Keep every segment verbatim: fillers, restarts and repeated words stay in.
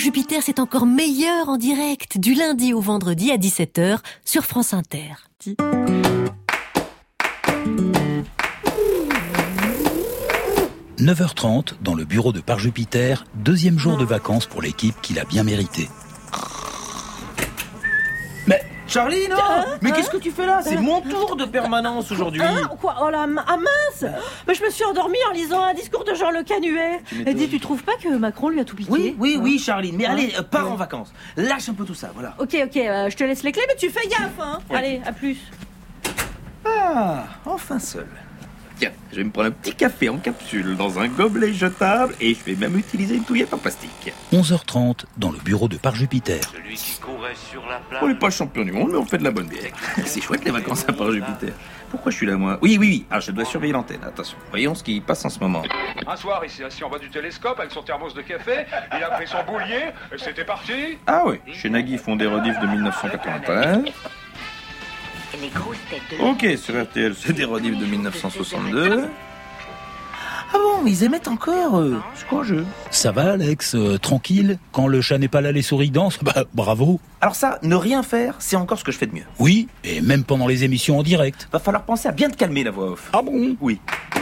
Jupiter, c'est encore meilleur en direct, du lundi au vendredi à dix-sept heures sur France Inter. neuf heures trente, dans le bureau de Par Jupiter, deuxième jour de vacances pour l'équipe qui l'a bien mérité. Mais Charlie, non hein, Mais hein qu'est-ce que tu fais là? C'est mon tour de permanence aujourd'hui. Hein Quoi Oh la ah mince Mais je me suis endormie en lisant un discours de Jean Le Canuet. Et dis, tu trouves pas que Macron lui a tout piqué? Oui, oui, hein oui, Charlie. Mais hein allez, euh, pars ouais. en vacances. Lâche un peu tout ça, voilà. Ok, ok, euh, je te laisse les clés, mais tu fais gaffe, hein Oui. Allez, à plus. Ah, enfin seul. Tiens, je vais me prendre un petit café en capsule dans un gobelet jetable et je vais même utiliser une touillette en plastique. onze heures trente, dans le bureau de Par Jupiter. Celui qui courait sur la plage. On n'est pas champion du monde, mais on fait de la bonne bière. C'est chouette les vacances à Par Jupiter. Pourquoi je suis là, moi? Oui, oui, oui. Ah, je dois surveiller l'antenne. Attention, voyons ce qui passe en ce moment. Un soir, il s'est assis en bas du télescope avec son thermos de café, il a pris son boulier, et c'était parti. Ah oui, chez Nagui font des rediffs de dix-neuf cent quatre-vingt-un. Les grosses têtes de... Ok, sur R T L, c'est des rediffs de dix-neuf cent soixante-deux. Ah bon, ils émettent encore euh, C'est quoi, jeu? Ça va, Alex? euh, Tranquille? Quand le chat n'est pas là, les souris dansent? Bah, bravo. Alors ça, ne rien faire, c'est encore ce que je fais de mieux. Oui, et même pendant les émissions en direct. Va falloir penser à bien te calmer, la voix off. Ah bon? Oui.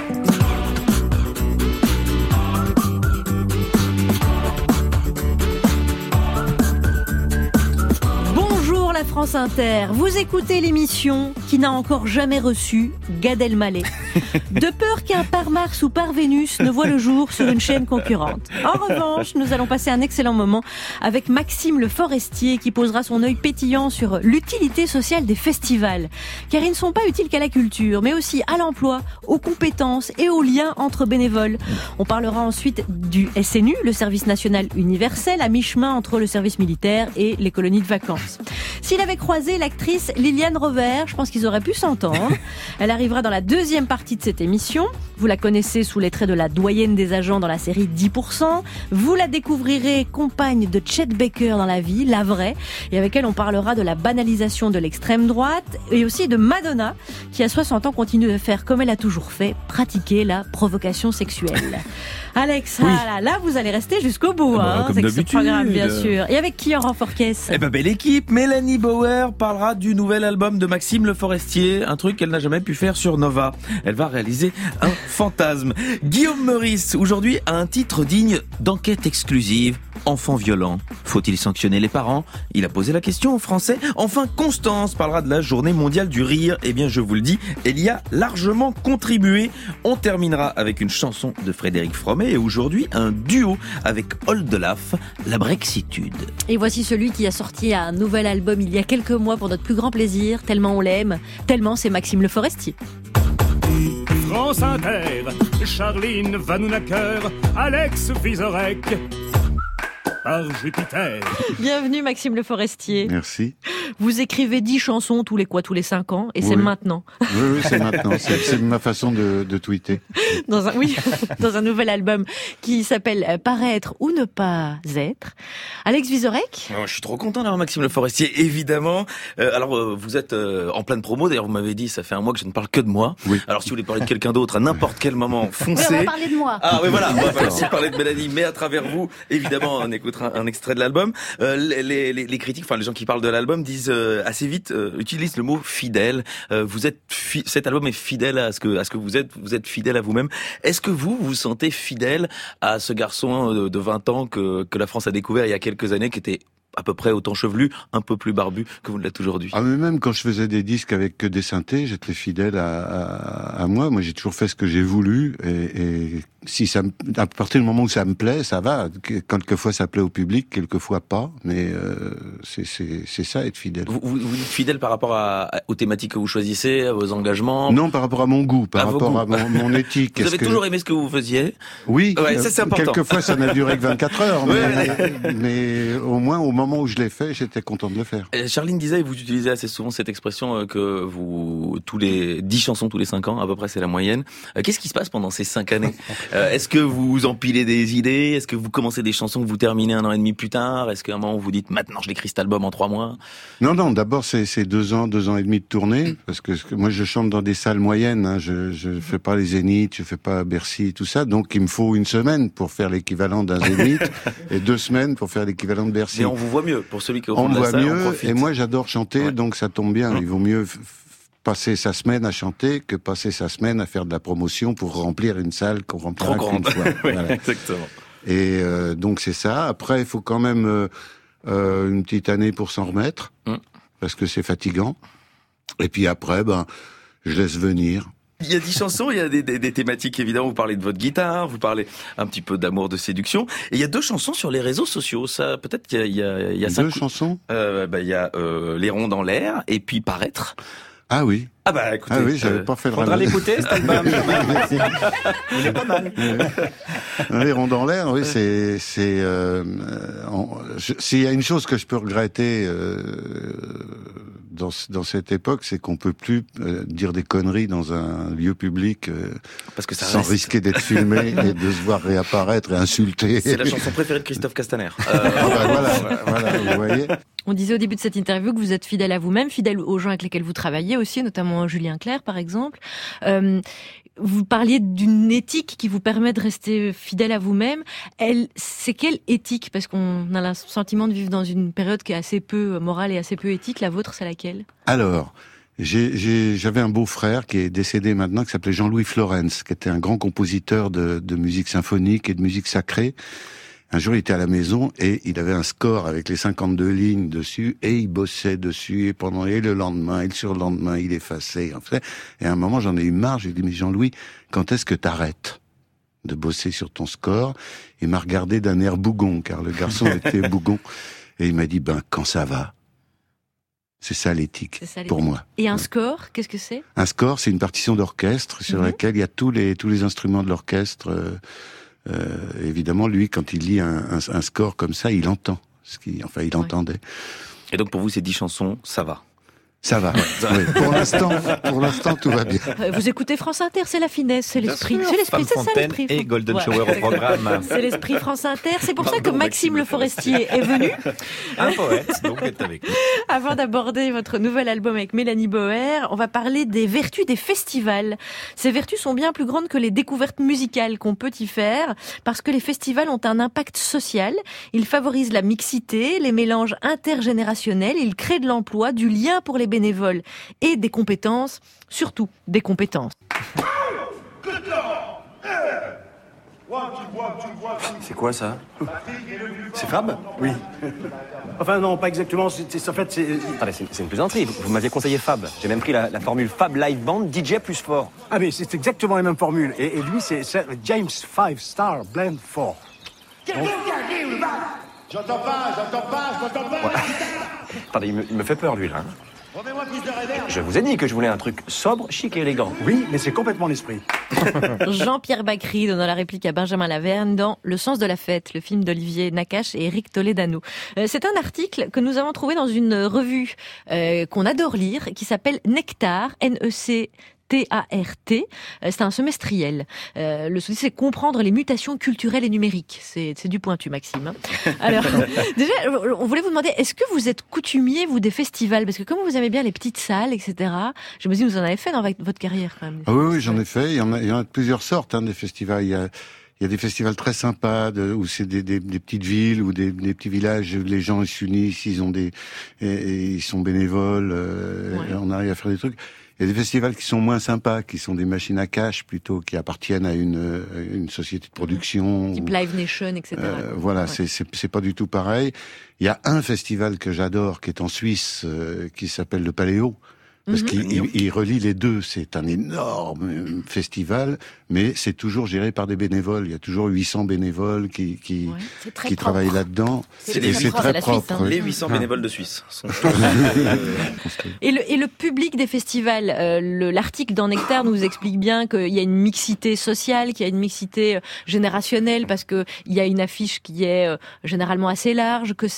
Bonjour la France Inter, vous écoutez l'émission qui n'a encore jamais reçu Gad Elmaleh. De peur qu'un par Mars ou par Vénus ne voit le jour sur une chaîne concurrente. En revanche, nous allons passer un excellent moment avec Maxime Le Forestier qui posera son œil pétillant sur l'utilité sociale des festivals. Car ils ne sont pas utiles qu'à la culture, mais aussi à l'emploi, aux compétences et aux liens entre bénévoles. On parlera ensuite du S N U, le service national universel, à mi-chemin entre le service militaire et les colonies de vacances. S'il avait croisé l'actrice Liliane Rover, je pense qu'ils auraient pu s'entendre. Elle arrivera dans la deuxième partie de cette émission. Vous la connaissez sous les traits de la doyenne des agents dans la série dix pour cent. Vous la découvrirez compagne de Chet Baker dans La Vie, la vraie. Et avec elle, on parlera de la banalisation de l'extrême droite et aussi de Madonna, qui à soixante ans continue de faire comme elle a toujours fait, pratiquer la provocation sexuelle. Alex, Oui. ah là, là, vous allez rester jusqu'au bout, Ah bah, hein, comme avec ce d'habitude. programme, bien sûr. Et avec qui en renfort caisse? Eh ben, belle équipe, Mélanie Bauer parlera du nouvel album de Maxime Le Forestier, un truc qu'elle n'a jamais pu faire sur Nova. Elle va réaliser un fantasme. Guillaume Meurice, aujourd'hui, a un titre digne d'enquête exclusive. Enfant violent. Faut-il sanctionner les parents? Il a posé la question aux Français. Enfin, Constance parlera de la journée mondiale du rire. Eh bien, je vous le dis, elle y a largement contribué. On terminera avec une chanson de Frédéric Fromet et aujourd'hui, un duo avec Oldelaf, la Brexitude. Et voici celui qui a sorti un nouvel album il y a quelques mois pour notre plus grand plaisir, tellement on l'aime, tellement c'est Maxime Le Forestier. France Inter, Charline Vanhoenacker, Alex Vizorek, Par Jupiter. Bienvenue Maxime Le Forestier. Merci. Vous écrivez dix chansons tous les quoi, tous les cinq ans, et c'est Oui. maintenant. Oui, oui, c'est maintenant. C'est, c'est ma façon de, de tweeter. Dans un, oui, dans un nouvel album qui s'appelle Paraître ou ne pas être. Alex Vizorek. Oh, je suis trop content d'avoir Maxime Le Forestier, évidemment. Euh, alors, euh, vous êtes euh, en pleine promo. D'ailleurs, vous m'avez dit, ça fait un mois que je ne parle que de moi. Oui. Alors, si vous voulez parler de quelqu'un d'autre à n'importe quel moment, foncez. Oui, on va parler de moi. Ah oui, voilà, on va pas aussi parler de Mélanie, mais à travers vous, évidemment, on écoutera un extrait de l'album. Euh, les, les, les critiques, enfin les gens qui parlent de l'album disent euh, assez vite, euh, utilisent le mot fidèle. Euh, vous êtes, fi- cet album est fidèle à ce que, à ce que vous êtes. Vous êtes fidèle à vous-même. Est-ce que vous vous sentez fidèle à ce garçon de, de vingt ans que que la France a découvert il y a quelques années, qui était à peu près autant chevelu, un peu plus barbu que vous ne l'êtes aujourd'hui? Ah, mais même quand je faisais des disques avec que des synthés, j'étais fidèle à, à, à moi. Moi, j'ai toujours fait ce que j'ai voulu. Et, et si ça me, à partir du moment où ça me plaît, ça va. Quelquefois, ça plaît au public, quelquefois pas. Mais euh, c'est, c'est, c'est ça, être fidèle. Vous, vous, vous êtes fidèle par rapport à, à, aux thématiques que vous choisissez, à vos engagements? Non, par rapport à mon goût, par À vos rapport goûts. à mon, mon éthique. Vous Est-ce avez que... toujours aimé ce que vous faisiez? Oui, Ouais, ça, c'est important. Quelquefois, ça n'a duré que vingt-quatre heures. Mais, mais au moins, au moment moment où je l'ai fait, j'étais content de le faire. Euh, Charline disait, et vous utilisez assez souvent cette expression euh, que vous, tous les dix chansons tous les cinq ans, à peu près c'est la moyenne. Euh, qu'est-ce qui se passe pendant ces cinq années? euh, Est-ce que vous empilez des idées? Est-ce que vous commencez des chansons que vous terminez un an et demi plus tard? Est-ce qu'à un moment vous dites, maintenant je l'écris cet album en trois mois? Non, non, d'abord c'est, c'est deux ans, deux ans et demi de tournée, parce que, que moi je chante dans des salles moyennes, hein, je, je fais pas les Zéniths, je fais pas Bercy, tout ça, donc il me faut une semaine pour faire l'équivalent d'un Zénith et deux semaines pour faire l'équivalent de Bercy. Mais on vous voit mieux, pour celui qui est au on fond de la voit salle, mieux, on profite. et moi j'adore chanter, Ouais. donc ça tombe bien. Il vaut mieux f- passer sa semaine à chanter que passer sa semaine à faire de la promotion pour remplir une salle qu'on remplira Trop qu'une grande. fois. Oui, Voilà. exactement. Et euh, donc c'est ça. Après, il faut quand même euh, euh, une petite année pour s'en remettre, Mm. parce que c'est fatigant. Et puis après, ben, je laisse venir. Il y a dix chansons, il y a des, des, des thématiques évidemment. Vous parlez de votre guitare, vous parlez un petit peu d'amour, de séduction. Et il y a deux chansons sur les réseaux sociaux. Ça, peut-être qu'il y a, il y a, il y a Deux cinq. chansons. Euh, bah, il y a euh, Les ronds dans l'air et puis Paraître. Ah oui. Ah bah écoutez, Ah oui, j'avais euh, pas fait le Faudra rêve. l'écouter, cet album. Il est pas mal. Les ronds dans l'air, oui, c'est, c'est. Euh, en- je- s'il y a une chose que je peux regretter euh, dans dans cette époque, c'est qu'on peut plus euh, dire des conneries dans un lieu public euh, parce que ça sans reste. risquer d'être filmé et de se voir réapparaître et insulter. C'est la chanson préférée de Christophe Castaner. Euh, Ah bah voilà, voilà, vous voyez. On disait au début de cette interview que vous êtes fidèle à vous-même, fidèle aux gens avec lesquels vous travaillez aussi, notamment Julien Clerc par exemple. Euh, vous parliez d'une éthique qui vous permet de rester fidèle à vous-même. Elle, c'est quelle éthique? Parce qu'on a le sentiment de vivre dans une période qui est assez peu morale et assez peu éthique. La vôtre, c'est laquelle? Alors, j'ai, j'ai, j'avais un beau-frère qui est décédé maintenant, qui s'appelait Jean-Louis Florence, qui était un grand compositeur de, de musique symphonique et de musique sacrée. Un jour, il était à la maison et il avait un score avec les cinquante-deux lignes dessus et il bossait dessus et pendant et le lendemain et le surlendemain, il effaçait. En fait. Et à un moment, j'en ai eu marre. J'ai dit, mais Jean-Louis, quand est-ce que t'arrêtes de bosser sur ton score? Il m'a regardé d'un air bougon, car le garçon était bougon. Et il m'a dit, ben, quand ça va. C'est ça l'éthique, C'est ça, l'éthique. pour moi. Et un Ouais. score, qu'est-ce que c'est? Un score, c'est une partition d'orchestre sur Mhm. laquelle il y a tous les, tous les instruments de l'orchestre. Euh, euh, évidemment, lui, quand il lit un, un, un score comme ça, il entend. Ce qui, enfin, il Ouais. entendait. Et donc pour vous, ces dix chansons, ça va. Ça va. Oui. Pour l'instant, pour l'instant, tout va bien. Euh, Vous écoutez France Inter, c'est la finesse, c'est l'esprit. C'est l'esprit, Femme c'est ça Fontaine l'esprit. et Golden Ouais. Shower au programme. C'est l'esprit France Inter. C'est pour ça que Pardon, Maxime Maxime Le Forestier est venu. Un poète, donc, est avec nous. Avant d'aborder votre nouvel album avec Mélanie Bauer, on va parler des vertus des festivals. Ces vertus sont bien plus grandes que les découvertes musicales qu'on peut y faire, parce que les festivals ont un impact social. Ils favorisent la mixité, les mélanges intergénérationnels, ils créent de l'emploi, du lien pour les bénévoles et des compétences, surtout des compétences. C'est quoi ça? C'est Fab? Oui. Enfin non, pas exactement. C'est, c'est- en fait, c'est... Attendez, c'est, c'est une plaisanterie. Vous, vous m'aviez conseillé Fab. J'ai même pris la, la formule Fab Live Band D J plus fort. Ah mais c'est exactement la même formule. Et, et lui, c'est, c'est James Five Star Blend four. J'entends pas, j'entends pas, j'entends pas. Attendez, il me, il me fait peur lui là. hein. Je vous ai dit que je voulais un truc sobre, chic et élégant. Oui, mais c'est complètement l'esprit. Jean-Pierre Bacry donnant la réplique à Benjamin Laverne dans Le sens de la fête, le film d'Olivier Nakache et Éric Toledano. Euh, c'est un article que nous avons trouvé dans une revue euh, qu'on adore lire, qui s'appelle Nectar, N E C T A R T. Euh, c'est un semestriel. Euh, le souci, c'est comprendre les mutations culturelles et numériques. C'est, c'est du pointu, Maxime. hein. Alors, déjà, on voulait vous demander, est-ce que vous êtes coutumier, vous, des festivals? Parce que comme vous aimez bien les petites salles, et cetera, je me dis, vous en avez fait dans votre carrière, quand même. Ah oui, oui, j'en ai fait. Il y en a, il y en a de plusieurs sortes, hein, des festivals. Il y a, il y a des festivals très sympas, de, où c'est des, des, des petites villes ou des, des petits villages où les gens ils s'unissent, ils ont des, et, et ils sont bénévoles. Euh, Ouais. et on arrive à faire des trucs. Il y a des festivals qui sont moins sympas, qui sont des machines à cash plutôt, qui appartiennent à une, une société de production. Type Live Nation, et cetera. Euh, voilà, Ouais. c'est, c'est c'est pas du tout pareil. Il y a un festival que j'adore, qui est en Suisse, euh, qui s'appelle le Paléo. Parce Mhm. qu'il il, il relie les deux. C'est un énorme euh, festival, mais c'est toujours géré par des bénévoles. Il y a toujours huit cents bénévoles qui qui, Ouais, c'est très qui propre. travaillent là-dedans. C'est Et les c'est propre, très c'est la Suisse, propre. hein. oui. Les huit cents Ah. bénévoles de Suisse sont Et le, et le public des festivals, euh, le, l'article dans Nectar nous explique bien qu'il y a une mixité sociale, qu'il y a une mixité euh, générationnelle, parce que il y a une affiche qui est euh, généralement assez large, que c'est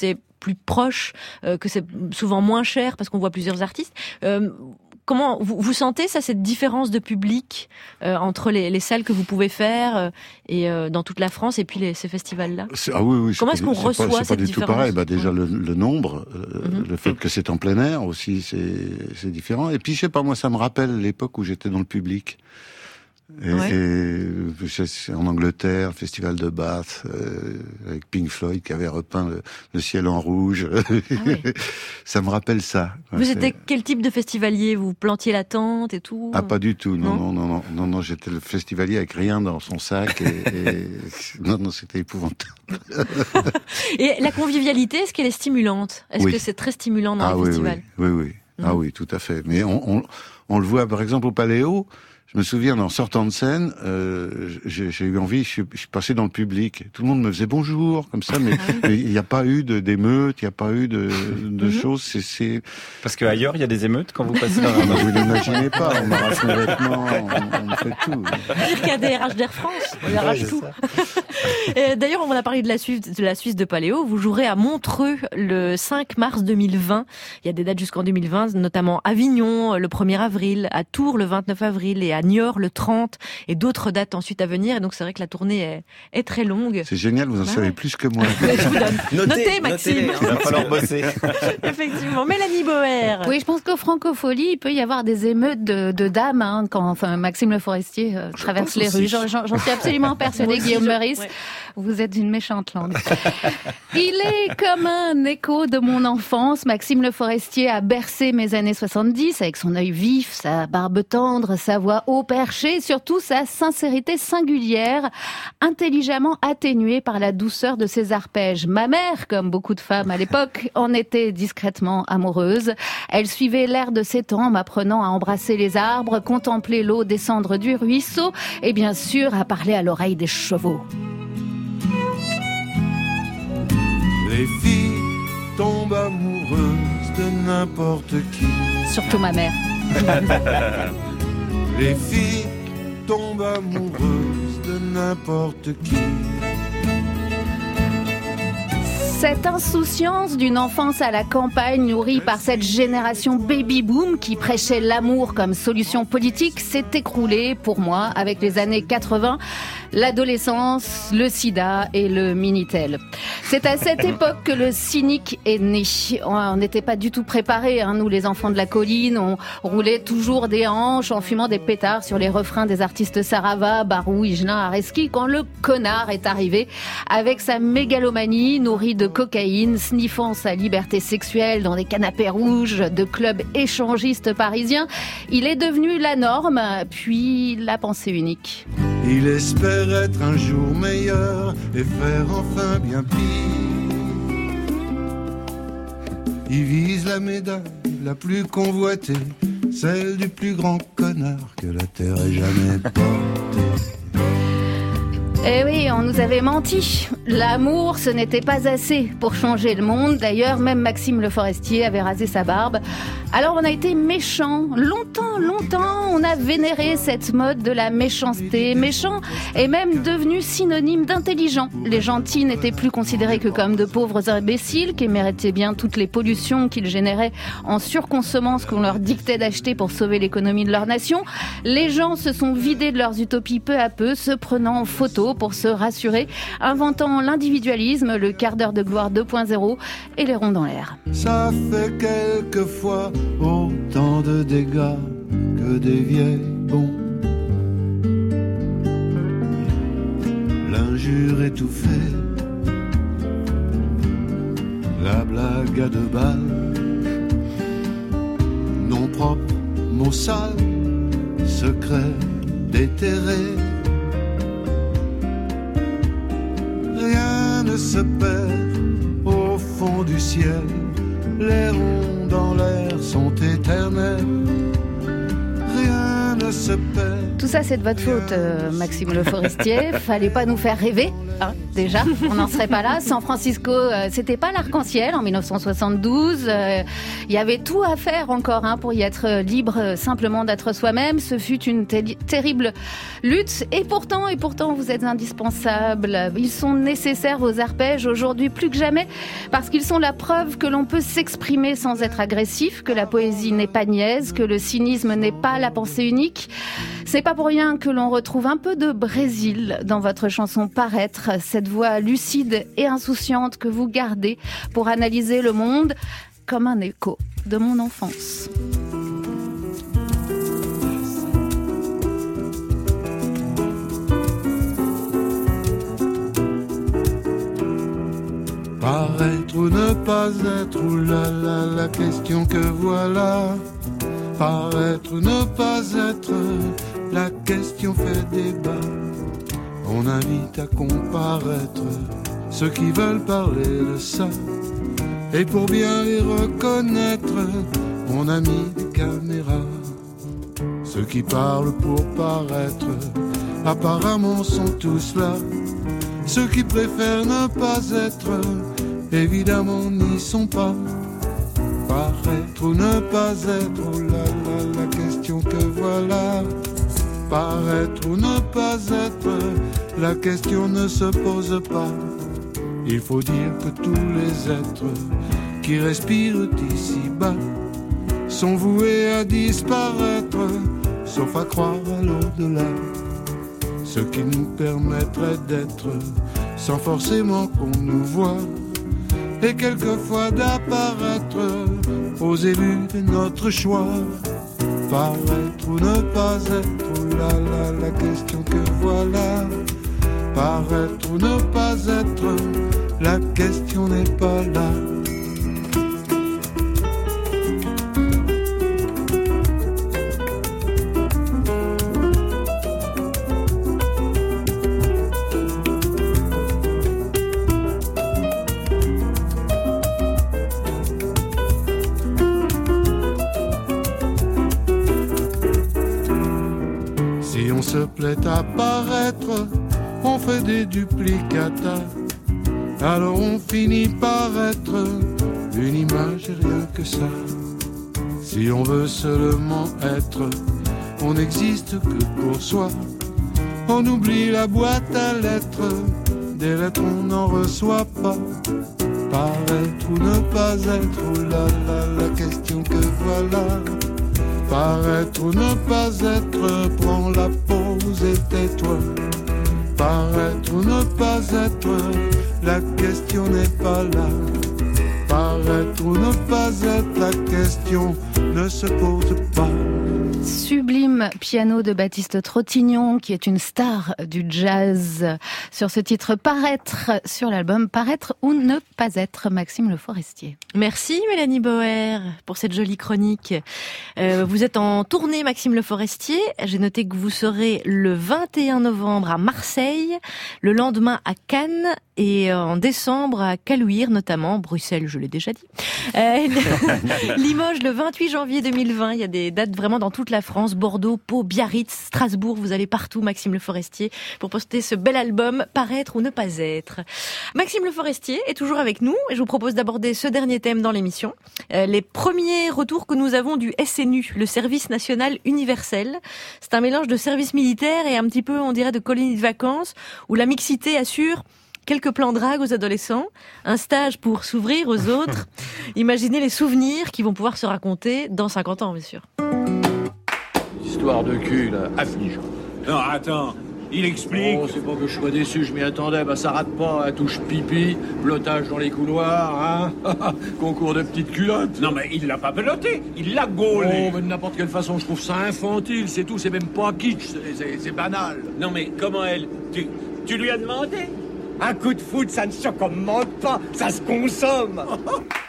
plus proche, euh, que c'est souvent moins cher parce qu'on voit plusieurs artistes. Euh, Comment vous, vous sentez ça, cette différence de public euh, entre les, les salles que vous pouvez faire euh, et euh, dans toute la France et puis les, ces festivals-là? Ah oui, oui. Comment est-ce qu'on pas, reçoit c'est pas, cette c'est différence? pas du tout pareil. Bah déjà le, le nombre, euh, Mm-hmm. le fait que c'est en plein air aussi, c'est, c'est différent. Et puis je sais pas, moi ça me rappelle l'époque où j'étais dans le public. Et, Ouais. et c'est en Angleterre, festival de Bath, euh, avec Pink Floyd qui avait repeint le, le ciel en rouge. Ah oui. Ça me rappelle ça. Vous c'est... étiez quel type de festivalier? Vous plantiez la tente et tout? Ah, pas du tout. Non, non, non, non, non, non, non, j'étais le festivalier avec rien dans son sac. Et, et... non, non, c'était épouvantable. Et la convivialité, est-ce qu'elle est stimulante? Est-ce oui. que c'est très stimulant dans ah, les oui, festivals? Oui, oui, oui. Mmh. Ah oui, tout à fait. Mais on, on, on le voit, par exemple, au Paléo. Je me souviens, en sortant de scène, euh, j'ai, j'ai eu envie, je suis, je suis passé dans le public. Tout le monde me faisait bonjour, comme ça, mais il n'y a pas eu de, d'émeutes, il n'y a pas eu de, de mm-hmm. choses. C'est, c'est... Parce qu'ailleurs, il y a des émeutes quand vous passez dans la... Vous n'imaginez pas, on m'arrache mes vêtements, on, on fait tout. Pire qu'un D R H d'Air France, on arrache ouais, tout. Et d'ailleurs, on a parlé de la Suisse, de la Suisse de Paléo. Vous jouerez à Montreux le cinq mars deux mille vingt. Il y a des dates jusqu'en deux mille vingt, notamment Avignon le premier avril, à Tours le vingt-neuf avril et à Niort le trente, et d'autres dates ensuite à venir. Et donc c'est vrai que la tournée est, est très longue. C'est génial, vous en bah savez ouais. plus que moi. Je vous donne. Notez, Notez Maxime. Il va falloir bosser. Effectivement. Mélanie Boer. Oui, je pense qu'au Francophonie, il peut y avoir des émeutes de, de dames hein, quand enfin, Maxime Le Forestier euh, traverse les rues. J'en, j'en, j'en suis absolument persuadée, Guillaume Meurice. Ouais. Vous êtes une méchante langue. Il est comme un écho de mon enfance. Maxime Le Forestier a bercé mes années soixante-dix avec son œil vif, sa barbe tendre, sa voix haut perchée, surtout sa sincérité singulière, intelligemment atténuée par la douceur de ses arpèges. Ma mère, comme beaucoup de femmes à l'époque, en était discrètement amoureuse. Elle suivait l'air de ses temps, m'apprenant à embrasser les arbres, contempler l'eau descendre du ruisseau et bien sûr à parler à l'oreille des chevaux. Les filles tombent amoureuses de n'importe qui. Surtout ma mère. Les filles tombent amoureuses de n'importe qui. Cette insouciance d'une enfance à la campagne nourrie par cette génération baby-boom qui prêchait l'amour comme solution politique s'est écroulée pour moi avec les années quatre-vingts, l'adolescence, le sida et le Minitel. C'est à cette époque que le cynique est né. On n'était pas du tout préparés, hein, nous les enfants de la colline, on roulait toujours des hanches en fumant des pétards sur les refrains des artistes Sarava, Barou, Higelin, Areski quand le connard est arrivé avec sa mégalomanie nourrie de cocaïne, sniffant sa liberté sexuelle dans des canapés rouges de clubs échangistes parisiens. Il est devenu la norme, puis la pensée unique. Il espère être un jour meilleur et faire enfin bien pire. Il vise la médaille la plus convoitée, celle du plus grand connard que la terre ait jamais portée. Eh oui, on nous avait menti. L'amour, ce n'était pas assez pour changer le monde. D'ailleurs, même Maxime Le Forestier avait rasé sa barbe. Alors on a été méchants. Longtemps, longtemps, on a vénéré cette mode de la méchanceté. Méchant est même devenu synonyme d'intelligent. Les gentils n'étaient plus considérés que comme de pauvres imbéciles qui méritaient bien toutes les pollutions qu'ils généraient en surconsommant ce qu'on leur dictait d'acheter pour sauver l'économie de leur nation. Les gens se sont vidés de leurs utopies peu à peu, se prenant en photo pour se rassurer, inventant l'individualisme, le quart d'heure de gloire deux point zéro et les ronds dans l'air. Ça fait quelquefois autant de dégâts que des vieilles bombes. L'injure étouffée, la blague à deux balles, nom propre, mot sale, secret déterré. Rien ne se perd au fond du ciel, les ronds dans l'air sont éternels. Rien ne se perd. Tout ça, c'est de votre faute, euh, Maxime Le Forestier. Fallait pas nous faire rêver, hein, déjà. On n'en serait pas là. San Francisco, euh, c'était pas l'arc-en-ciel en dix-neuf cent soixante-douze. Il euh, y avait tout à faire encore hein, pour y être libre, euh, simplement d'être soi-même. Ce fut une té- terrible lutte. Et pourtant, et pourtant, vous êtes indispensables. Ils sont nécessaires, vos arpèges, aujourd'hui plus que jamais, parce qu'ils sont la preuve que l'on peut s'exprimer sans être agressif, que la poésie n'est pas niaise, que le cynisme n'est pas la pensée unique. C'est pas pour rien que l'on retrouve un peu de Brésil dans votre chanson Paraître, cette voix lucide et insouciante que vous gardez pour analyser le monde comme un écho de mon enfance. Paraître ou ne pas être, oulala, la question que voilà. Paraître ou ne pas être, la question fait débat. On invite à comparaître ceux qui veulent parler de ça. Et pour bien les reconnaître, on a mis des caméras. Ceux qui parlent pour paraître, apparemment sont tous là. Ceux qui préfèrent ne pas être, évidemment n'y sont pas. Paraître ou ne pas être, oh là là, la question que voilà. Paraître ou ne pas être, la question ne se pose pas. Il faut dire que tous les êtres qui respirent ici-bas sont voués à disparaître, sauf à croire à l'au-delà. Ce qui nous permettrait d'être sans forcément qu'on nous voie, et quelquefois d'apparaître aux élus de notre choix. Paraître ou ne pas être, oh là là, la question que voilà. Paraître ou ne pas être, la question n'est pas là. Si on se plaît à paraître, on fait des duplicata. Alors on finit par être une image et rien que ça. Si on veut seulement être, on n'existe que pour soi. On oublie la boîte à lettres, des lettres on n'en reçoit pas. Paraître ou ne pas être, oh là là, la question que voilà. Paraître ou ne pas être, prends la pause et tais-toi. Paraître ou ne pas être, la question n'est pas là. Paraître ou ne pas être, la question ne se pose pas. Sublime piano de Baptiste Trottignon, qui est une star du jazz. Sur ce titre Paraître, sur l'album Paraître ou ne pas être, Maxime Le Forestier. Merci Mélanie Bauer pour cette jolie chronique. Euh, vous êtes en tournée, Maxime Le Forestier. J'ai noté que vous serez le vingt et un novembre à Marseille, le lendemain à Cannes et en décembre à Caluire notamment, Bruxelles, je l'ai déjà dit. Euh, Limoges le vingt-huit janvier deux mille vingt, il y a des dates vraiment dans toute la France, Bordeaux, Pau, Biarritz, Strasbourg, vous allez partout, Maxime Le Forestier, pour poster ce bel album, Paraître ou ne pas être. Maxime Le Forestier est toujours avec nous et je vous propose d'aborder ce dernier thème dans l'émission. Euh, les premiers retours que nous avons du S N U, le Service National Universel. C'est un mélange de service militaire et un petit peu, on dirait, de colonie de vacances, où la mixité assure quelques plans drague aux adolescents, un stage pour s'ouvrir aux autres. Imaginez les souvenirs qui vont pouvoir se raconter dans cinquante ans, bien sûr. Histoire de cul, là, affligeant. Non, attends, il explique. Oh, c'est pas que je sois déçu, je m'y attendais. Bah, ça rate pas, à touche pipi, blottage dans les couloirs, hein. Concours de petites culottes. Non, mais il l'a pas peloté, il l'a gaulé. Oh, mais de n'importe quelle façon, je trouve ça infantile, c'est tout, c'est même pas kitsch, c'est, c'est, c'est banal. Non, mais comment elle... Tu, tu lui as demandé? Un coup de foot, ça ne se commande pas, ça se consomme.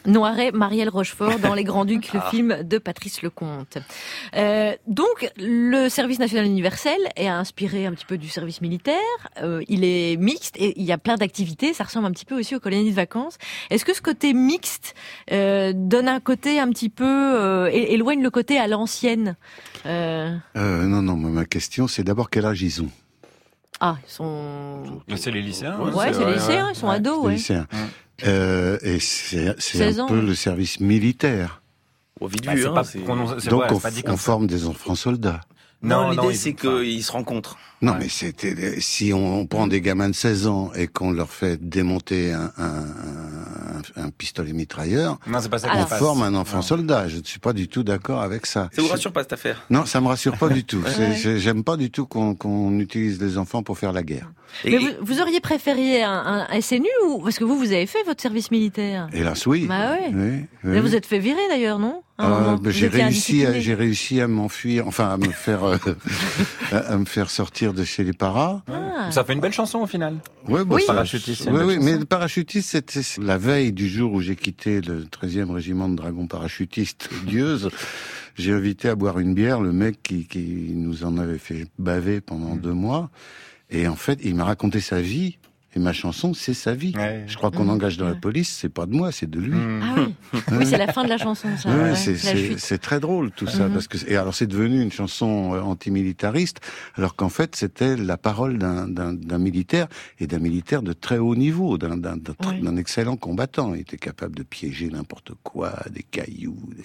Noiret, Marielle Rochefort dans Les Grands-Ducs, le Ah. film de Patrice Lecomte. Euh, donc, le service national universel est inspiré un petit peu du service militaire. Euh, il est mixte et il y a plein d'activités. Ça ressemble un petit peu aussi aux colonies de vacances. Est-ce que ce côté mixte euh, donne un côté un petit peu euh, é- éloigne le côté à l'ancienne euh... Euh, non, non, ma question, c'est d'abord quel âge ils ont. Ah, ils sont. C'est les lycéens. Ouais, c'est les lycéens. Ils sont ados, Les ouais. lycéens. Euh, et c'est, c'est seize un ans, peu ouais. le service militaire. Au vite Bah, vu, c'est hein, pas c'est- prononcé- c'est- Donc ouais, on, c'est pas dit on comme ça. forme des enfants soldats. Non, Non, l'idée non, ils- c'est qu'ils se rencontrent. Non, mais c'était si on, on prend des gamins de seize ans et qu'on leur fait démonter un, un, un, un pistolet mitrailleur, Non, c'est pas ça on qui se passe. forme un enfant soldat. Je ne suis pas du tout d'accord avec ça. Ça vous rassure pas cette affaire? Non, ça me rassure pas du tout. C'est- Ouais. c'est- J'aime pas du tout qu'on qu'on utilise les enfants pour faire la guerre. Mais vous, vous auriez préféré un, un S N U ou parce que vous vous avez fait votre service militaire? Hélas, oui. Bah ouais. Oui, oui. Là, vous êtes fait virer d'ailleurs, non? À un Euh, moment, ben, vous j'ai étiez réussi, à, indiscipliné. j'ai réussi à m'enfuir, enfin à me faire, euh, à, à me faire sortir de chez les paras. Ah. Ça fait une belle chanson au final. Ouais, bah, Oui. ça- Parachutiste, c'est une Oui, belle oui, mais chanson. le parachutiste, c'était la veille du jour où j'ai quitté le treizième régiment de dragons parachutistes Dieuze. J'ai invité à boire une bière le mec qui, qui nous en avait fait baver pendant deux mois. Et en fait, il m'a raconté sa vie. Et ma chanson, c'est sa vie. Ouais. Je crois qu'on Mmh. engage dans la police, c'est pas de moi, c'est de lui. Mmh. Ah oui. Oui, c'est la fin de la chanson, ça. Ouais, ouais, c'est, la c'est, chute. c'est très drôle tout ça, Mhm. parce que et alors c'est devenu une chanson euh, antimilitariste, alors qu'en fait c'était la parole d'un, d'un, d'un militaire et d'un militaire de très haut niveau, d'un, d'un, d'un, tr- Oui. d'un excellent combattant. Il était capable de piéger n'importe quoi, des cailloux, des...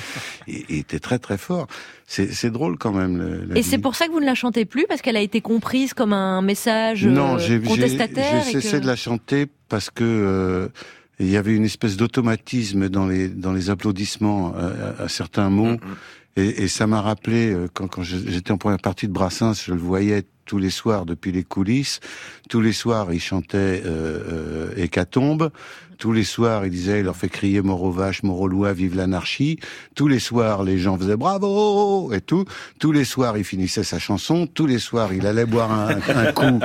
et il était très très fort. C'est, c'est drôle quand même. Le, la Et vie. c'est pour ça que vous ne la chantez plus, parce qu'elle a été comprise comme un message Non, euh, j'ai, j'ai, contestataire. j'ai et cessé que- de la chanter parce que euh, il y avait une espèce d'automatisme dans les dans les applaudissements à, à- à certains mots, et, et ça m'a rappelé euh, quand, quand je- j'étais en première partie de Brassens, je le voyais tous les soirs depuis les coulisses. Tous les soirs, il chantait euh, euh, Hécatombe. Tous les soirs, il disait, il leur fait crier mort aux vaches, mort aux lois, vive l'anarchie. Tous les soirs, les gens faisaient bravo et tout. Tous les soirs, il finissait sa chanson. Tous les soirs, il allait boire un, un coup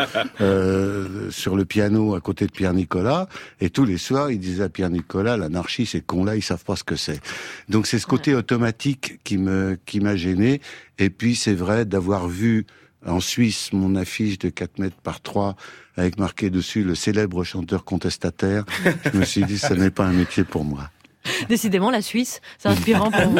euh, sur le piano à côté de Pierre Nicolas. Et tous les soirs, il disait à Pierre Nicolas, l'anarchie, ces cons-là, ils savent pas ce que c'est. Donc c'est ce côté automatique qui me qui m'a gêné. Et puis c'est vrai d'avoir vu en Suisse mon affiche de quatre mètres par trois avec marqué dessus le célèbre chanteur contestataire. Je me suis dit, ce n'est pas un métier pour moi. Décidément, la Suisse, c'est inspirant pour vous.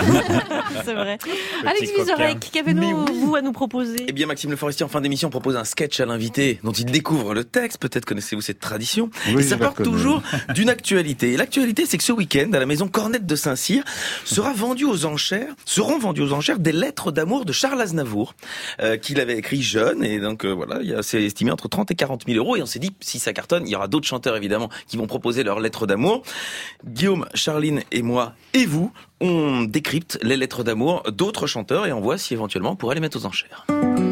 C'est vrai. Alex Vizorek, qu'avez-vous vous à nous proposer? Eh bien, Maxime Le Forestier, en fin d'émission, propose un sketch à l'invité dont il découvre le texte. Peut-être connaissez-vous cette tradition. Oui, et je ça la part connais. toujours d'une actualité. Et l'actualité, c'est que ce week-end, à la maison Cornette de Saint-Cyr, sera vendu aux enchères, seront vendues aux enchères des lettres d'amour de Charles Aznavour, euh, qu'il avait écrit jeune. Et donc, euh, voilà, il y a- c'est estimé entre trente et quarante mille euros. Et on s'est dit, si ça cartonne, il y aura d'autres chanteurs, évidemment, qui vont proposer leurs lettres d'amour. Guillaume, Charline et moi, et vous, on décrypte les lettres d'amour d'autres chanteurs et on voit si éventuellement on pourrait les mettre aux enchères.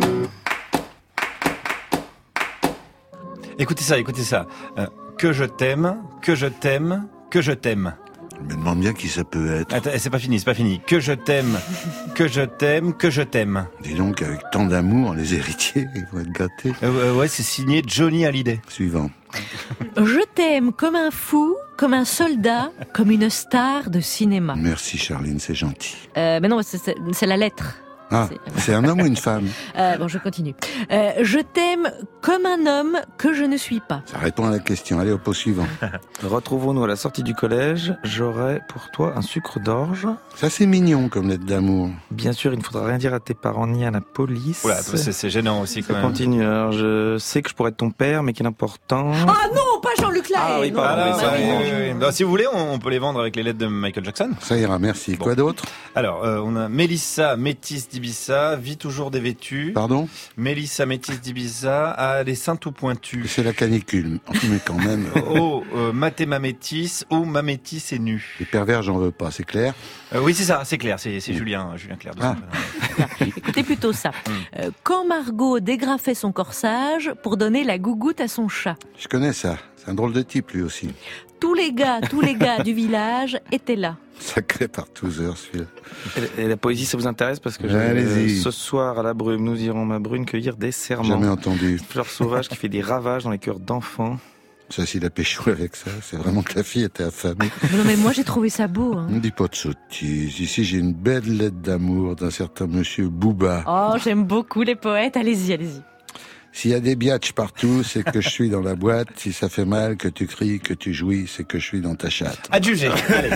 Écoutez ça, écoutez ça. Euh, que je t'aime, que je t'aime, que je t'aime. Je me demande bien qui ça peut être. Attends, c'est pas fini, c'est pas fini. Que je t'aime, que je t'aime, que je t'aime. Dis donc, avec tant d'amour, les héritiers, ils vont être gâtés. Euh, ouais, c'est signé Johnny Hallyday. Suivant. Je t'aime comme un fou, comme un soldat, comme une star de cinéma. Merci Charline, c'est gentil. Euh, mais non, c'est- c'est c'est la lettre. Ah, c'est un homme ou une femme? Euh, bon, je continue. Euh, je t'aime comme un homme que je ne suis pas. Ça répond à la question. Allez, au pot suivant. Retrouvons-nous à la sortie du collège. J'aurai pour toi un sucre d'orge. Ça, c'est mignon comme lettre d'amour. Bien sûr, il ne faudra rien dire à tes parents ni à la police. Oula, c'est, c'est gênant aussi quand Ça même. continue. Alors, je sais que je pourrais être ton père, mais qu'il est important. Ah non, pas Jean-Luc Lahaye. Ah oui, non, pardon, Ah, oui, non, ça, oui, oui, oui, oui. oui. Non, si vous voulez, on, on peut les vendre avec les lettres de Michael Jackson. Ça ira, merci. Bon. Quoi d'autre? Alors, euh, on a Mélissa Métis d'Ibiza, vit toujours dévêtue. Pardon? Mélissa Métis d'Ibiza a les seins tout pointus. C'est la canicule. Mais quand même, Oh, euh, Mathéma Métis, oh, ma Métis est nue. les pervers, j'en veux pas, c'est clair? Euh, oui, c'est ça, c'est clair, c'est, c'est Julien, Julien Clerc. de Ah. son- Écoutez plutôt ça. Euh, quand Margot dégrafait son corsage pour donner la gougoute à son chat. Je connais ça. C'est un drôle de type, lui aussi. Tous les gars, tous les gars du village étaient là. Sacré partouzeur, celui-là. Et, et la poésie, ça vous intéresse? Parce que Ouais, j'ai- allez-y. ce soir, à la brume, nous irons, ma brune, cueillir des serments. Jamais entendu. Fleur sauvage qui fait des ravages dans les cœurs d'enfants. Ça, s'il a pécho avec ça, c'est vraiment que la fille était affamée. Non, mais moi, j'ai trouvé ça beau. Hein. Ne dis pas de sottises. Ici, j'ai une belle lettre d'amour d'un certain monsieur Bouba. Oh, j'aime beaucoup les poètes. Allez-y, allez-y. S'il y a des biatchs partout, c'est que je suis dans la boîte. Si ça fait mal, que tu cries, que tu jouis, c'est que je suis dans ta chatte. Adjugé. Allez.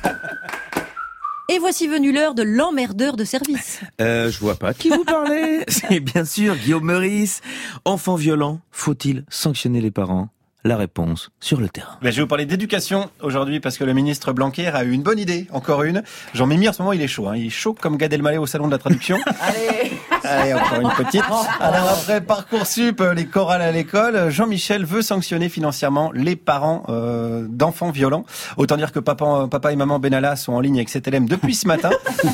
Et voici venue l'heure de l'emmerdeur de service. Euh, je vois pas de qui vous parlez. C'est bien sûr Guillaume Meurice. Enfant violent, faut-il sanctionner les parents ? La réponse sur le terrain. Ben, je vais vous parler d'éducation aujourd'hui parce que le ministre Blanquer a eu une bonne idée, encore une. Jean-Mimi, en ce moment, il est chaud. Hein. Il est chaud comme Gad Elmaleh au salon de la traduction. Allez. Allez, encore une petite. Alors après Parcoursup, les chorales à l'école, Jean-Michel veut sanctionner financièrement les parents euh, d'enfants violents. Autant dire que papa, papa et maman Benalla sont en ligne avec cet élève depuis ce matin.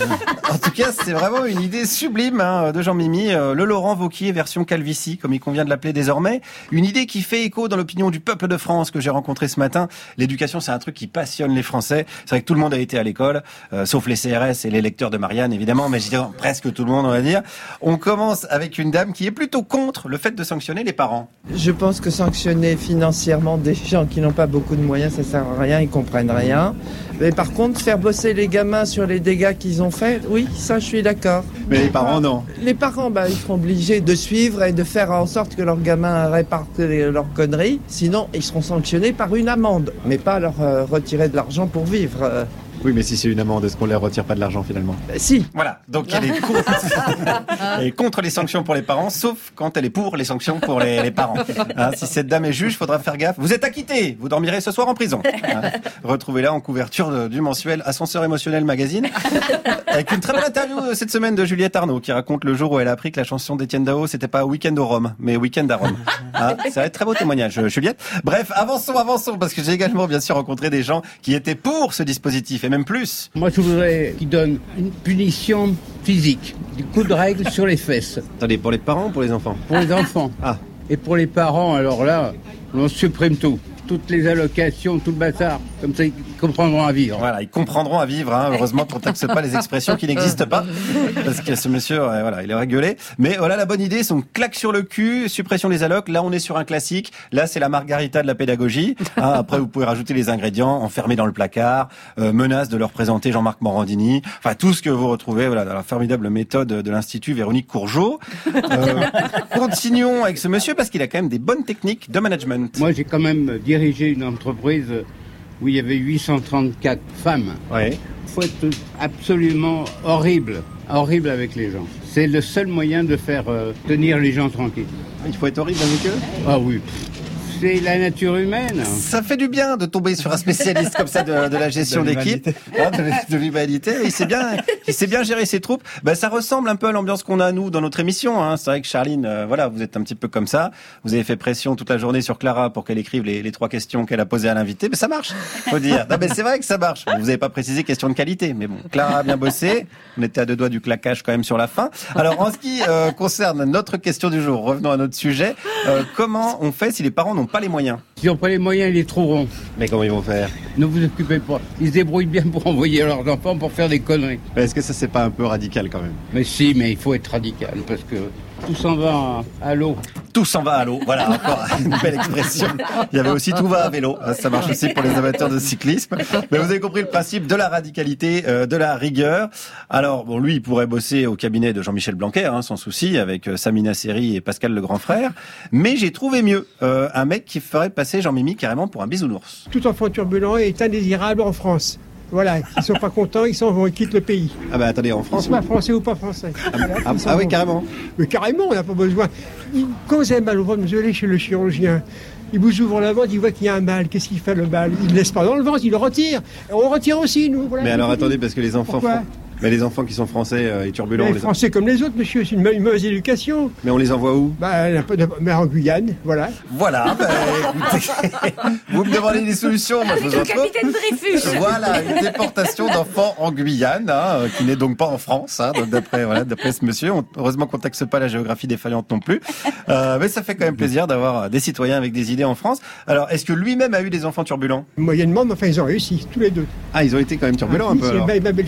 En tout cas, c'est vraiment une idée sublime hein, de Jean-Mimi. Euh, le Laurent Wauquiez version calvitie, comme il convient de l'appeler désormais. Une idée qui fait écho dans l'opinion du peuple de France que j'ai rencontré ce matin. L'éducation, c'est un truc qui passionne les Français. C'est vrai que tout le monde a été à l'école, euh, sauf les C R S et les lecteurs de Marianne, évidemment, mais je dirais presque tout le monde, on va dire. On commence avec une dame qui est plutôt contre le fait de sanctionner les parents. Je pense que sanctionner financièrement des gens qui n'ont pas beaucoup de moyens, ça sert à rien, ils comprennent rien. Mais par contre, faire bosser les gamins sur les dégâts qu'ils ont faits, oui, ça je suis d'accord. Mais les parents, non. Les parents, bah, ils seront obligés de suivre et de faire en sorte que leurs gamins réparent leurs conneries. Sinon, ils seront sanctionnés par une amende, mais pas leur euh, retirer de l'argent pour vivre. Euh. Oui, mais si c'est une amende, est-ce qu'on ne leur retire pas de l'argent finalement ? Bah, si. Voilà, donc elle est, contre... elle est contre les sanctions pour les parents, sauf quand elle est pour les sanctions pour les, les parents. Hein, si cette dame est juge, il faudra faire gaffe. Vous êtes acquitté, vous dormirez ce soir en prison. Hein, retrouvez-la en couverture de, du mensuel Ascenseur émotionnel magazine, avec une très belle interview cette semaine de Juliette Arnaud, qui raconte le jour où elle a appris que la chanson d'Étienne Dao, c'était pas Week-end au Rhum, mais Week-end à Rome. Hein, ça va être très beau témoignage, Juliette. Bref, avançons, avançons, parce que j'ai également bien sûr rencontré des gens qui étaient pour ce dispositif, et même plus. Moi, je voudrais qu'il donne une punition physique, du coup de règle sur les fesses. Attendez, pour les parents ou pour les enfants ? Pour les enfants. Ah. Et pour les parents, alors là, on supprime tout. Toutes les allocations, tout le bazar. Comme ça, ils comprendront à vivre. Voilà, ils comprendront à vivre. Hein. Heureusement qu'on ne taxe pas les expressions qui n'existent pas. Parce que ce monsieur, ouais, voilà, il est régulé. Mais voilà la bonne idée, son claque sur le cul, suppression des allocs. Là, on est sur un classique. Là, c'est la margarita de la pédagogie. Hein, après, vous pouvez rajouter les ingrédients, enfermés dans le placard, euh, menace de leur présenter Jean-Marc Morandini. Enfin, tout ce que vous retrouvez voilà, dans la formidable méthode de l'Institut Véronique Courgeot. Euh, continuons avec ce monsieur parce qu'il a quand même des bonnes techniques de management. Moi, j'ai quand même dirigé une entreprise où il y avait huit cent trente-quatre femmes. Ouais. Il faut être absolument horrible, horrible avec les gens. C'est le seul moyen de faire euh, tenir les gens tranquilles. Il faut être horrible avec eux ? Ah oui. C'est la nature humaine. Ça fait du bien de tomber sur un spécialiste comme ça de, de la gestion de d'équipe, hein, de, de l'humanité. Il sait bien, il sait bien gérer ses troupes. Ben, ça ressemble un peu à l'ambiance qu'on a nous dans notre émission. Hein. C'est vrai que Charline, euh, voilà, vous êtes un petit peu comme ça. Vous avez fait pression toute la journée sur Clara pour qu'elle écrive les, les trois questions qu'elle a posées à l'invité. Mais ça marche, faut dire. Non, mais c'est vrai que ça marche. Bon, vous n'avez pas précisé question de qualité, mais bon, Clara a bien bossé. On était à deux doigts du claquage quand même sur la fin. Alors, en ce qui euh, concerne notre question du jour, revenons à notre sujet. Euh, comment on fait si les parents n'ont pas les moyens ? S'ils n'ont pas les moyens, ils les trouveront. Mais comment ils vont faire ? Ne vous occupez pas. Ils se débrouillent bien pour envoyer leurs enfants pour faire des conneries. Mais est-ce que ça, c'est pas un peu radical quand même ? Mais si, mais il faut être radical parce que tout s'en va à l'eau. Tout s'en va à l'eau. Voilà, encore une belle expression. Il y avait aussi tout va à vélo. Ça marche aussi pour les amateurs de cyclisme. Mais vous avez compris le principe de la radicalité, euh, de la rigueur. Alors, bon, lui, il pourrait bosser au cabinet de Jean-Michel Blanquer, hein, sans souci, avec euh, Samina Seri et Pascal le grand frère. Mais j'ai trouvé mieux. Euh, un mec qui ferait passer Jean-Mimi carrément pour un bisounours. Tout enfant turbulent est indésirable en France. Voilà, ils sont pas contents, ils s'en vont, ils quittent le pays. Ah bah attendez, en France... Ils sont pas français ou pas français. Ah, ah, ah oui, carrément. Mais carrément, on n'a pas besoin. Quand vous avez mal au ventre, vous allez chez le chirurgien. Il vous ouvre la ventre, il voit qu'il y a un mal. Qu'est-ce qu'il fait le mal ? Il ne laisse pas dans le ventre, il le retire. Et on le retire aussi, nous. Voilà. Mais alors attendez, parce que les enfants... Pourquoi ? Mais les enfants qui sont français euh, et turbulents... Mais les les Français comme les autres, monsieur, c'est une, une mauvaise éducation. Mais on les envoie où ? Bah, mais en Guyane, voilà. Voilà, bah, écoutez, vous me demandez des solutions, moi je vous en trouve. Le capitaine Dreyfus. Voilà, une déportation d'enfants en Guyane, hein, qui n'est donc pas en France, hein, d'après voilà, d'après ce monsieur. On, heureusement qu'on taxe pas la géographie défaillante non plus. Euh, mais ça fait quand même plaisir d'avoir des citoyens avec des idées en France. Alors, est-ce que lui-même a eu des enfants turbulents ? Moyennement, mais enfin, ils ont réussi, tous les deux. Ah, ils ont été quand même turbulents ah, un peu c'est alors. ma, ma belle-fille.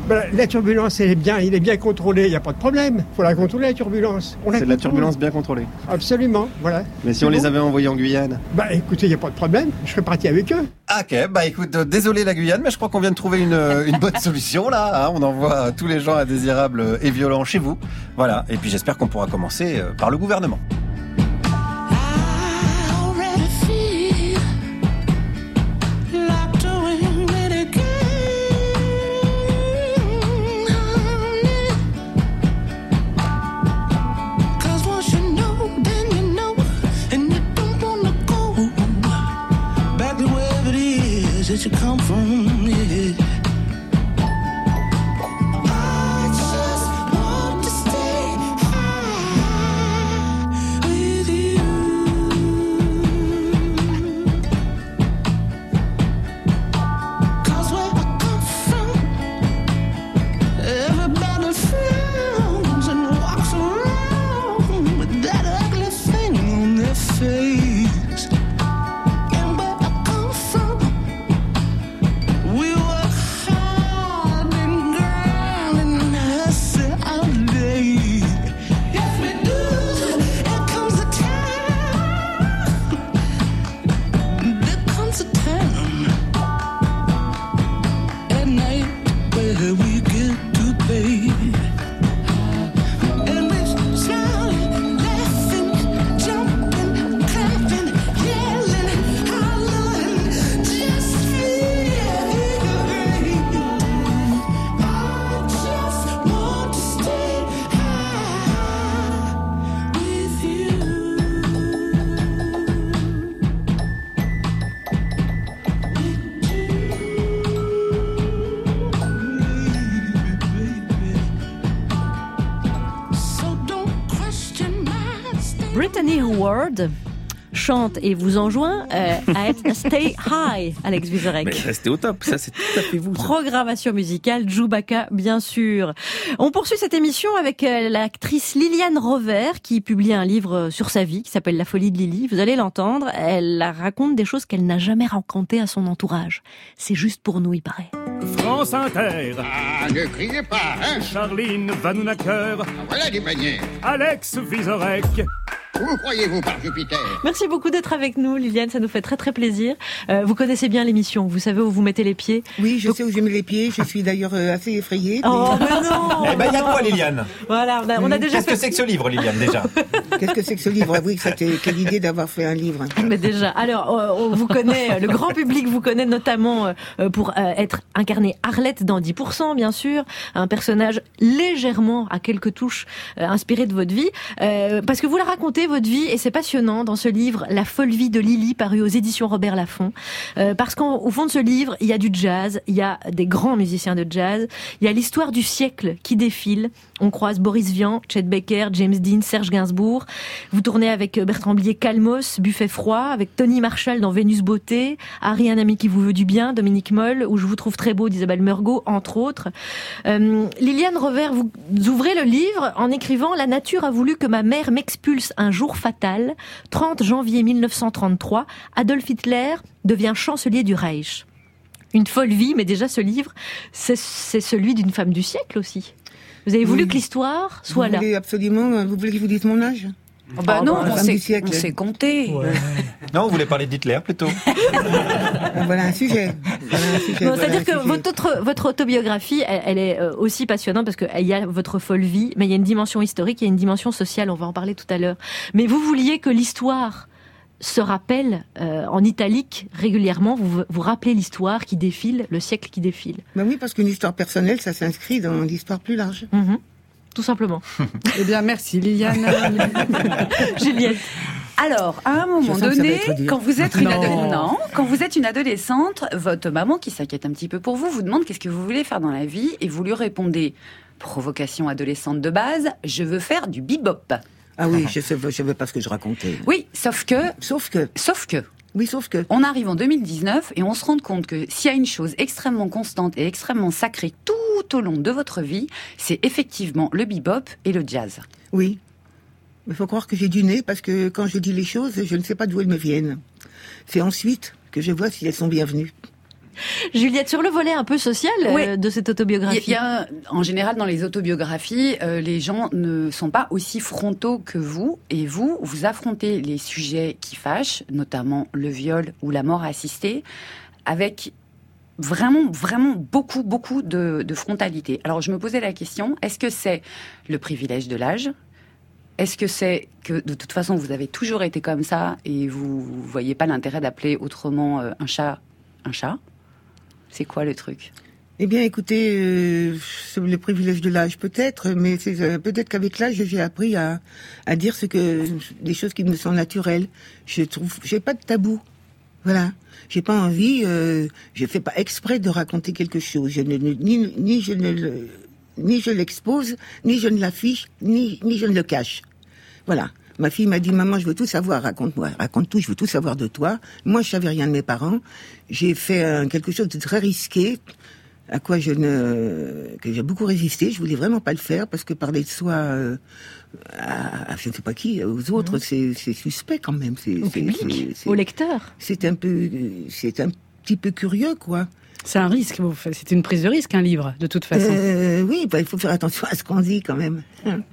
Ben, la turbulence, elle est bien, il est bien contrôlé, il n'y a pas de problème. Il faut la contrôler, la turbulence. On la C'est de la contrôle. turbulence bien contrôlée. Absolument, voilà. Mais si C'est on les bon. avait envoyés en Guyane? Bah écoutez, il n'y a pas de problème, je serais parti avec eux. Ok, bah écoute, euh, désolé la Guyane, mais je crois qu'on vient de trouver une, euh, une bonne solution là. Hein. On envoie euh, tous les gens indésirables euh, et violents chez vous. Voilà, et puis j'espère qu'on pourra commencer euh, par le gouvernement. That you come from, yeah. I just want to stay high with you. 'Cause where I come from, everybody frowns and walks around with that ugly thing on their face. Brittany Howard chante et vous enjoint euh, à être Stay High, Alex Vizorek. Mais restez au top, ça c'est tout à fait vous. Ça. Programmation musicale, Chewbacca, bien sûr. On poursuit cette émission avec euh, l'actrice Liliane Rover qui publie un livre sur sa vie qui s'appelle La folie de Lily. Vous allez l'entendre, elle raconte des choses qu'elle n'a jamais racontées à son entourage. C'est juste pour nous, il paraît. France Inter. Ah, ne criez pas, hein. Charline Vanhoenacker. Ah, voilà des manières. Alex Vizorek. Où croyez-vous par Jupiter? Merci beaucoup d'être avec nous, Liliane, ça nous fait très très plaisir. Euh, vous connaissez bien l'émission, vous savez où vous mettez les pieds. Oui, je Donc... sais où je mets les pieds, je suis d'ailleurs euh, assez effrayée. Oh, mais, mais non. Eh ben, il y a quoi, Liliane? Voilà, on a, on a déjà Qu'est-ce fait... que c'est que ce livre, Liliane, déjà? Qu'est-ce que c'est que ce livre? Oui, c'était quelle idée d'avoir fait un livre. Mais déjà, alors, euh, on vous connaît, le grand public vous connaît notamment euh, pour euh, être incarné Arlette dans dix pour cent, bien sûr, un personnage légèrement, à quelques touches, euh, inspiré de votre vie, euh, parce que vous la racontez, votre vie, et c'est passionnant dans ce livre, La folle vie de Lily, paru aux éditions Robert Laffont, euh, parce qu'au fond de ce livre, il y a du jazz, il y a des grands musiciens de jazz, il y a l'histoire du siècle qui défile. On croise Boris Vian, Chet Baker, James Dean, Serge Gainsbourg. Vous tournez avec Bertrand Blier, Calmos, Buffet froid, avec Tony Marshall dans Vénus Beauté, Harry, un ami qui vous veut du bien, Dominique Moll, où je vous trouve très beau d'Isabelle Mergo, entre autres. Euh, Liliane Rover, vous ouvrez le livre en écrivant « La nature a voulu que ma mère m'expulse un jour fatal. trente janvier mille neuf cent trente-trois, Adolf Hitler devient chancelier du Reich. » Une folle vie, mais déjà ce livre, c'est, c'est celui d'une femme du siècle aussi. Vous avez voulu oui. que l'histoire soit vous là. Voulez absolument, vous voulez que je vous dise mon âge? Oh bah oh, non, bah, on, sait, on sait compter. Ouais. Non, vous voulez parler d'Hitler plutôt. Voilà un sujet. Voilà un sujet non, voilà c'est-à-dire un que sujet. votre, autre, votre autobiographie, elle, elle est aussi passionnante parce qu'il y a votre folle vie, mais il y a une dimension historique, il y a une dimension sociale, on va en parler tout à l'heure. Mais vous vouliez que l'histoire se rappelle euh, en italique régulièrement, vous vous rappelez l'histoire qui défile, le siècle qui défile. Ben oui, parce qu'une histoire personnelle, ça s'inscrit dans l'histoire plus large. Mm-hmm. Tout simplement. Eh bien, merci Liliane. Juliette. Alors, à un moment donné, quand vous êtes une adolescente, non, quand vous êtes une adolescente, votre maman, qui s'inquiète un petit peu pour vous, vous demande qu'est-ce que vous voulez faire dans la vie, et vous lui répondez, provocation adolescente de base, je veux faire du bebop. Ah oui, je sais, je veux pas ce que je racontais. Oui, sauf que, sauf que, sauf que. Oui, sauf que. On arrive en deux mille dix-neuf et on se rend compte que s'il y a une chose extrêmement constante et extrêmement sacrée tout au long de votre vie, c'est effectivement le bebop et le jazz. Oui. Il faut croire que j'ai du nez parce que quand je dis les choses, je ne sais pas d'où elles me viennent. C'est ensuite que je vois si elles sont bienvenues. Juliette, sur le volet un peu social Oui. euh, de cette autobiographie. Il y a, en général, dans les autobiographies, euh, les gens ne sont pas aussi frontaux que vous. Et vous, vous affrontez les sujets qui fâchent, notamment le viol ou la mort assistée, avec vraiment, vraiment beaucoup, beaucoup de, de frontalité. Alors, je me posais la question, est-ce que c'est le privilège de l'âge ? Est-ce que c'est que, de toute façon, vous avez toujours été comme ça et vous ne voyez pas l'intérêt d'appeler autrement euh, un chat un chat ? C'est quoi le truc ? Eh bien, écoutez, euh, c'est le privilège de l'âge peut-être, mais c'est euh, peut-être qu'avec l'âge, j'ai appris à, à dire ce que des choses qui me sont naturelles. Je trouve, j'ai pas de tabou. Voilà, j'ai pas envie, euh, je fais pas exprès de raconter quelque chose. Je ne, ni, ni je ne le, ni je l'expose, ni je ne l'affiche, ni, ni je ne le cache. Voilà. Ma fille m'a dit, maman, je veux tout savoir, raconte-moi, raconte tout, je veux tout savoir de toi. Moi, je savais rien de mes parents. J'ai fait euh, quelque chose de très risqué, à quoi je ne, que j'ai beaucoup résisté. Je voulais vraiment pas le faire, parce que parler de soi euh, à, à je ne sais pas qui, aux autres, mmh. c'est, c'est suspect quand même. C'est, Au c'est, public, c'est, c'est, au lecteur. C'est un peu, c'est un petit peu curieux, quoi. C'est un risque, c'est une prise de risque, un livre, de toute façon. Euh, oui, bah, il faut faire attention à ce qu'on dit quand même.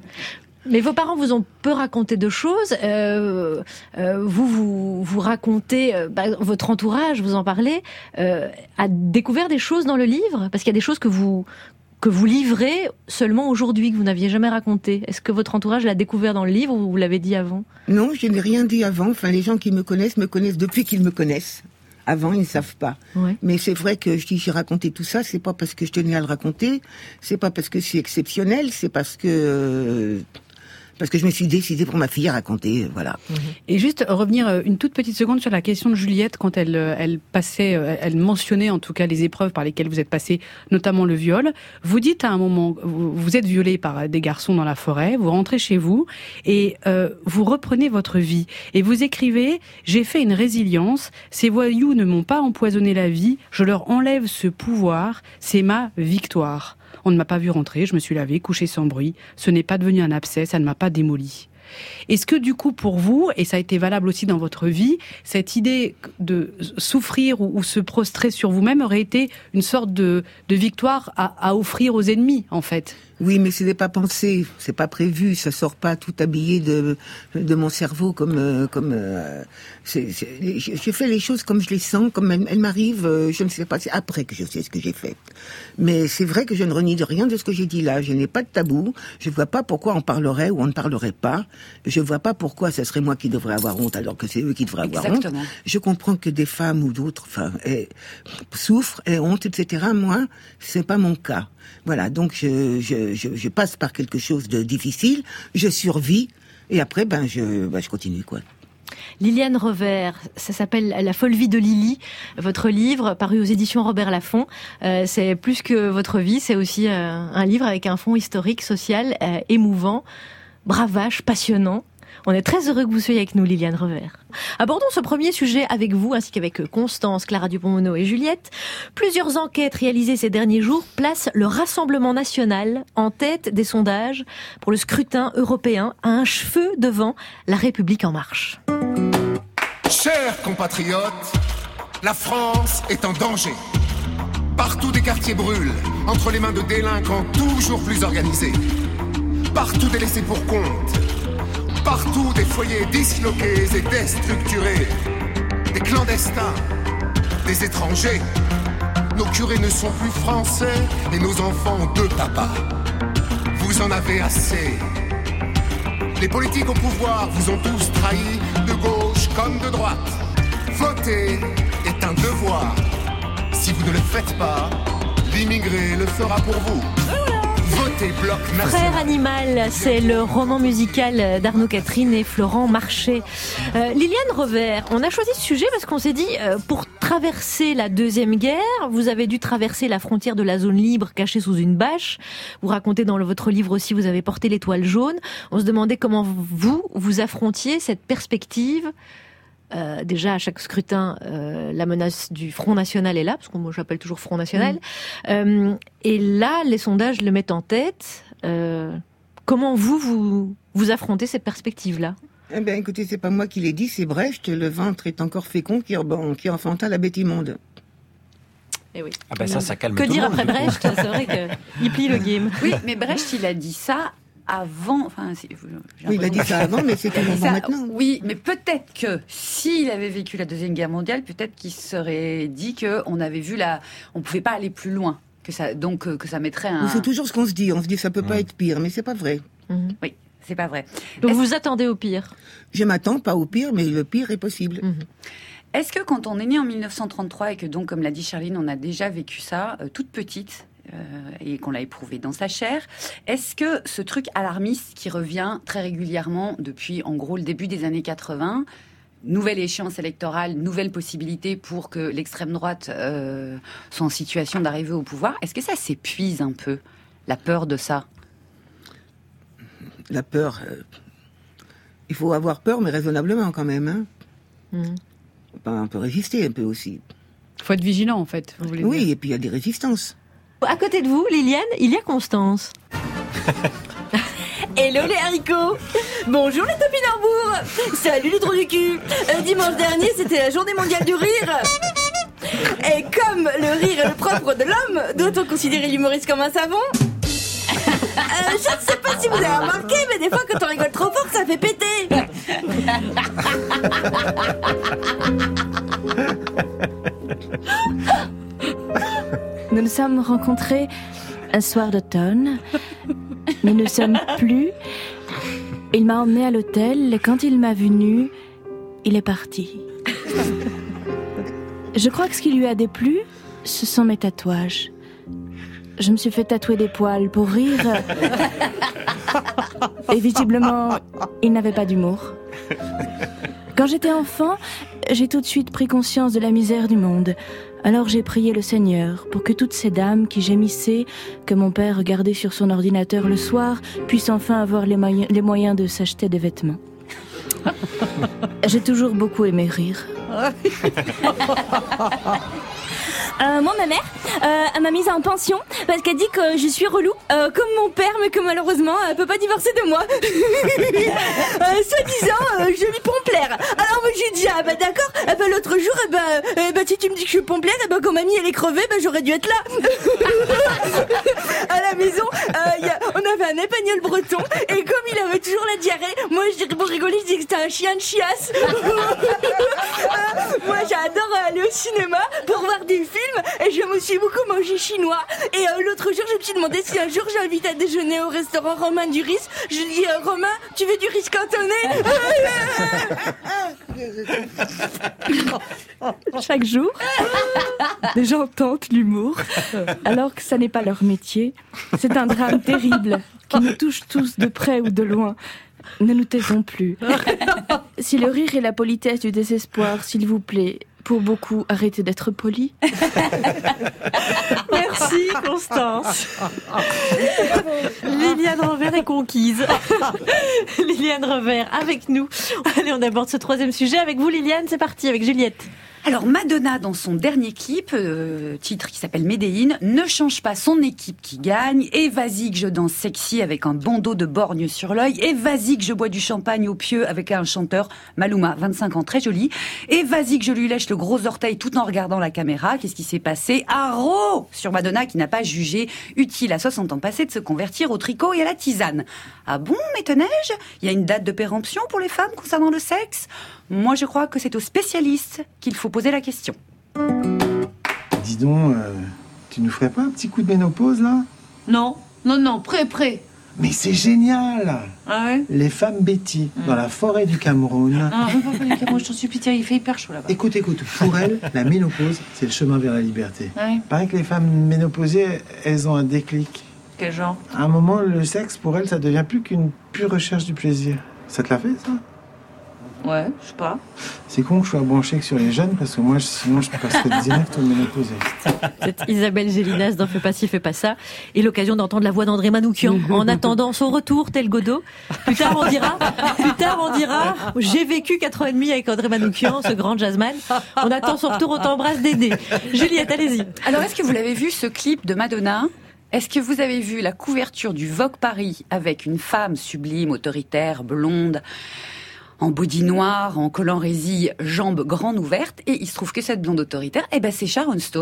Mais vos parents vous ont peu raconté de choses. Euh, euh, vous, vous, vous racontez, euh, bah, votre entourage, vous en parlez, euh, a découvert des choses dans le livre ? Parce qu'il y a des choses que vous, que vous livrez seulement aujourd'hui, que vous n'aviez jamais racontées. Est-ce que votre entourage l'a découvert dans le livre ou vous l'avez dit avant ? Non, je n'ai rien dit avant. Enfin, les gens qui me connaissent me connaissent depuis qu'ils me connaissent. Avant, ils ne savent pas. Ouais. Mais c'est vrai que je dis j'ai raconté tout ça, c'est pas parce que je tenais à le raconter, c'est pas parce que c'est exceptionnel, c'est parce que euh, parce que je me suis décidée pour ma fille à raconter, voilà. Et juste revenir une toute petite seconde sur la question de Juliette quand elle elle passait, elle mentionnait en tout cas les épreuves par lesquelles vous êtes passée, notamment le viol. Vous dites à un moment, vous êtes violée par des garçons dans la forêt, vous rentrez chez vous et euh, vous reprenez votre vie et vous écrivez « J'ai fait une résilience, ces voyous ne m'ont pas empoisonné la vie, je leur enlève ce pouvoir, c'est ma victoire. » On ne m'a pas vu rentrer, je me suis lavée, couchée sans bruit. Ce n'est pas devenu un abcès, ça ne m'a pas démoli. Est-ce que du coup, pour vous, et ça a été valable aussi dans votre vie, cette idée de souffrir ou, ou se prostrer sur vous-même aurait été une sorte de, de victoire à, à offrir aux ennemis, en fait ? Oui, mais ce n'est pas pensé, c'est pas prévu, ça sort pas tout habillé de de mon cerveau comme euh, comme. Euh, c'est, c'est, je fais les choses comme je les sens, comme elles, elles m'arrivent. Euh, je ne sais pas, c'est après que je sais ce que j'ai fait. Mais c'est vrai que je ne renie de rien de ce que j'ai dit là. Je n'ai pas de tabou. Je vois pas pourquoi on parlerait ou on ne parlerait pas. Je vois pas pourquoi ça serait moi qui devrais avoir honte alors que c'est eux qui devraient avoir Exactement. honte. Je comprends que des femmes ou d'autres, enfin, eh, souffrent, aient honte, et cetera. Moi, c'est pas mon cas. Voilà, donc je, je, je, je passe par quelque chose de difficile, je survis, et après, ben, je, ben, je continue, quoi. Liliane Revers, ça s'appelle La folle vie de Lily, votre livre paru aux éditions Robert Laffont. Euh, c'est plus que votre vie, c'est aussi euh, un livre avec un fond historique, social, euh, émouvant, bravache, passionnant. On est très heureux que vous soyez avec nous, Liliane Revers. Abordons ce premier sujet avec vous, ainsi qu'avec Constance, Clara Dupont-Moreau et Juliette. Plusieurs enquêtes réalisées ces derniers jours placent le Rassemblement national en tête des sondages pour le scrutin européen, à un cheveu devant La République en marche. Chers compatriotes, la France est en danger. Partout des quartiers brûlent, entre les mains de délinquants toujours plus organisés. Partout des laissés pour compte. Partout des foyers disloqués et déstructurés, des clandestins, des étrangers. Nos curés ne sont plus français et nos enfants ont deux papas. Vous en avez assez. Les politiques au pouvoir vous ont tous trahi, de gauche comme de droite. Voter est un devoir. Si vous ne le faites pas, l'immigré le fera pour vous. Votez Bloc National. Frère Animal, c'est le roman musical d'Arnaud Catherine et Florent Marché. Euh, Liliane Revers, on a choisi ce sujet parce qu'on s'est dit, euh, pour traverser la Deuxième Guerre, vous avez dû traverser la frontière de la zone libre cachée sous une bâche. Vous racontez dans le, votre livre aussi, vous avez porté l'étoile jaune. On se demandait comment vous, vous affrontiez cette perspective. Euh, déjà à chaque scrutin, euh, la menace du Front National est là, parce que moi j'appelle toujours Front National. Mmh. Euh, et là, les sondages le mettent en tête. Euh, comment vous, vous vous affrontez cette perspective-là ? Eh ben, écoutez, c'est pas moi qui l'ai dit, c'est Brecht. Le ventre est encore fécond qui, bon, qui enfanta la bête immonde. Eh oui. Ah ben ça, ça calme Que tout dire le monde, après du coup. Brecht? C'est vrai qu'il plie le game. Oui, mais Brecht, il a dit ça avant. Enfin, c'est- j'ai Oui, il a dit ça avant, mais c'est Il a dit avant ça- maintenant. Oui, mais peut-être que s'il avait vécu la Deuxième Guerre mondiale, peut-être qu'il serait dit qu'on avait vu la. On pouvait pas aller plus loin. Que ça, donc, euh, que ça mettrait un. Mais c'est toujours ce qu'on se dit. On se dit ça peut pas être pire, mais c'est pas vrai. Oui, c'est pas vrai. Donc vous attendez au pire? Je m'attends pas au pire, mais le pire est possible. Est-ce que quand on est né en mille neuf cent trente-trois et que donc, comme l'a dit Charline, on a déjà vécu ça, euh, toute petite, euh, et qu'on l'a éprouvé dans sa chair, est-ce que ce truc alarmiste qui revient très régulièrement depuis, en gros, le début des années quatre-vingts, nouvelle échéance électorale, nouvelle possibilité pour que l'extrême droite euh, soit en situation d'arriver au pouvoir, est-ce que ça s'épuise un peu, la peur de ça? La peur, euh, il faut avoir peur, mais raisonnablement quand même. Hein. Ben, on peut résister un peu aussi. Il faut être vigilant, en fait. Vous voulez Oui, dire. et puis il y a des résistances. À côté de vous, Liliane, il y a Constance. Hello les haricots. Bonjour les topinarbourgs. Salut les trous du cul. Euh, dimanche dernier, c'était la journée mondiale du rire. Et comme le rire est le propre de l'homme, doit-on considérer l'humoriste comme un savon? Euh, je ne sais pas si vous avez remarqué, mais des fois quand on rigole trop fort, ça fait péter. Nous nous sommes rencontrés un soir d'automne. Nous ne sommes plus. Il m'a emmenée à l'hôtel et quand il m'a vue nue, il est parti. Je crois que ce qui lui a déplu, ce sont mes tatouages. Je me suis fait tatouer des poils pour rire. Et visiblement, il n'avait pas d'humour. Quand j'étais enfant, j'ai tout de suite pris conscience de la misère du monde. Alors j'ai prié le Seigneur pour que toutes ces dames qui gémissaient, que mon père regardait sur son ordinateur le soir, puissent enfin avoir les, moyens, les moyens de s'acheter des vêtements. J'ai toujours beaucoup aimé rire. Euh, moi, ma mère, euh, elle m'a mise en pension parce qu'elle dit que je suis relou, euh, comme mon père, mais que malheureusement, elle peut pas divorcer de moi. euh, Soi-disant, euh, je lui pompe l'air. Alors moi, j'ai dit, ah bah d'accord, eh ben, l'autre jour, eh ben, eh ben, si tu me dis que je suis pompe l'air, eh ben, quand mamie elle est crevée, ben, j'aurais dû être là. À la maison, euh, y a, on avait un épagneul breton, et comme il avait toujours la diarrhée, moi, je dirais, pour rigoler, je dis que c'était un chien de chiasse. euh, moi, j'adore aller au cinéma pour voir des films. Et je me suis beaucoup mangé chinois. Et euh, l'autre jour, je me suis demandé si un jour j'invite à déjeuner au restaurant Romain du riz. Je dis, euh, Romain, tu veux du riz cantonné? Chaque jour, les gens tentent l'humour, alors que ça n'est pas leur métier. C'est un drame terrible qui nous touche tous de près ou de loin. Ne nous taisons plus. Si le rire est la politesse du désespoir, s'il vous plaît, pour beaucoup, arrêtez d'être poli. Merci, Constance. Liliane Revers est conquise. Liliane Revers avec nous. Allez, on aborde ce troisième sujet avec vous, Liliane. C'est parti avec Juliette. Alors Madonna, dans son dernier clip, euh, titre qui s'appelle Médéine, ne change pas son équipe qui gagne. Et vas-y que je danse sexy avec un bandeau de borgne sur l'œil. Et vas-y que je bois du champagne au pieu avec un chanteur, Maluma, vingt-cinq ans, très joli. Et vas-y que je lui lèche le gros orteil tout en regardant la caméra. Qu'est-ce qui s'est passé? Haro sur Madonna qui n'a pas jugé utile à soixante ans passés de se convertir au tricot et à la tisane. Ah bon, m'étonnais-je? Il y a une date de péremption pour les femmes concernant le sexe? Moi, je crois que c'est aux spécialistes qu'il faut poser la question. Dis donc, euh, tu nous ferais pas un petit coup de ménopause, là? Non, non, non, prêt, prêt. Mais c'est génial! Ah ouais? Les femmes Betty, dans la forêt du Cameroun. Ah, on va pas du Cameroun, je t'en supplie, il fait hyper chaud là-bas. Écoute, écoute, pour elles, la ménopause, c'est le chemin vers la liberté. Ouais. Paraît que les femmes ménopausées, elles ont un déclic. Quel genre? À un moment, le sexe, pour elles, ça devient plus qu'une pure recherche du plaisir. Ça te l'a fait, ça? Ouais, je sais pas. C'est con que je sois branché que sur les jeunes, parce que moi, sinon, je passerais des énerves tout ménopausées. C'est Isabelle Gélinas dans Fais pas ci, fais pas ça. Et l'occasion d'entendre la voix d'André Manoukian en attendant son retour, tel Godot. Plus tard, on dira, plus tard, on dira, j'ai vécu quatre ans et demi avec André Manoukian, ce grand jazzman. On attend son retour, on t'embrasse, Dédé. Juliette, allez-y. Alors, est-ce que vous l'avez vu, ce clip de Madonna? Est-ce que vous avez vu la couverture du Vogue Paris avec une femme sublime, autoritaire, blonde, en body noir, en collant résille, jambes grandes ouvertes, et il se trouve que cette blonde autoritaire, eh ben c'est Sharon Stone.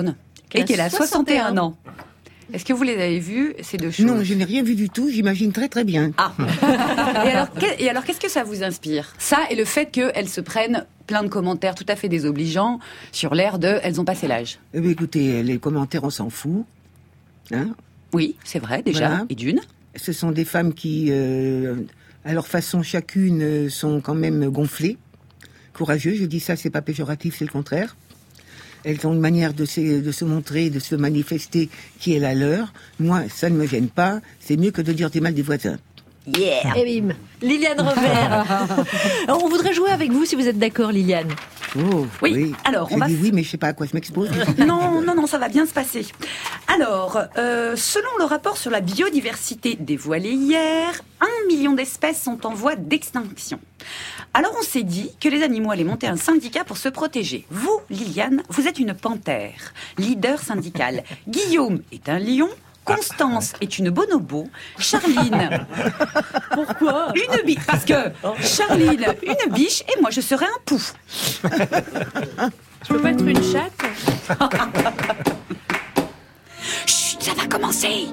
et qu'elle a soixante et un ans. Est-ce que vous les avez vus, ces deux choses? Non, je n'ai rien vu du tout, j'imagine très très bien. Ah. et, alors, que- et alors, qu'est-ce que ça vous inspire? Ça et le fait qu'elles se prennent plein de commentaires tout à fait désobligeants sur l'air de « elles ont passé l'âge ». Eh bien, écoutez, les commentaires, on s'en fout. Hein? Oui, c'est vrai, déjà, Voilà. et d'une. Ce sont des femmes qui, euh, à leur façon chacune, euh, sont quand même gonflées, courageuses. Je dis ça, c'est pas péjoratif, c'est le contraire. Elles ont une manière de se, de se montrer, de se manifester qui est la leur. Moi, ça ne me gêne pas. C'est mieux que de dire du mal des voisins. Yeah. Et bim. Liliane Revers. Alors, on voudrait jouer avec vous si vous êtes d'accord, Liliane. Oh, Oui, oui. alors, on Je va dis f- oui, mais je sais pas à quoi je m'expose. Non, non, non, ça va bien se passer. Alors, euh, selon le rapport sur la biodiversité dévoilé hier, un million d'espèces sont en voie d'extinction. Alors on s'est dit que les animaux allaient monter un syndicat pour se protéger. Vous, Liliane, vous êtes une panthère, leader syndical. Guillaume est un lion. Constance est une bonobo. Charline. Pourquoi? Une biche. Parce que Charline, une biche, et moi je serai un pouf. Je peux pas être une chatte? Chut, ça va commencer.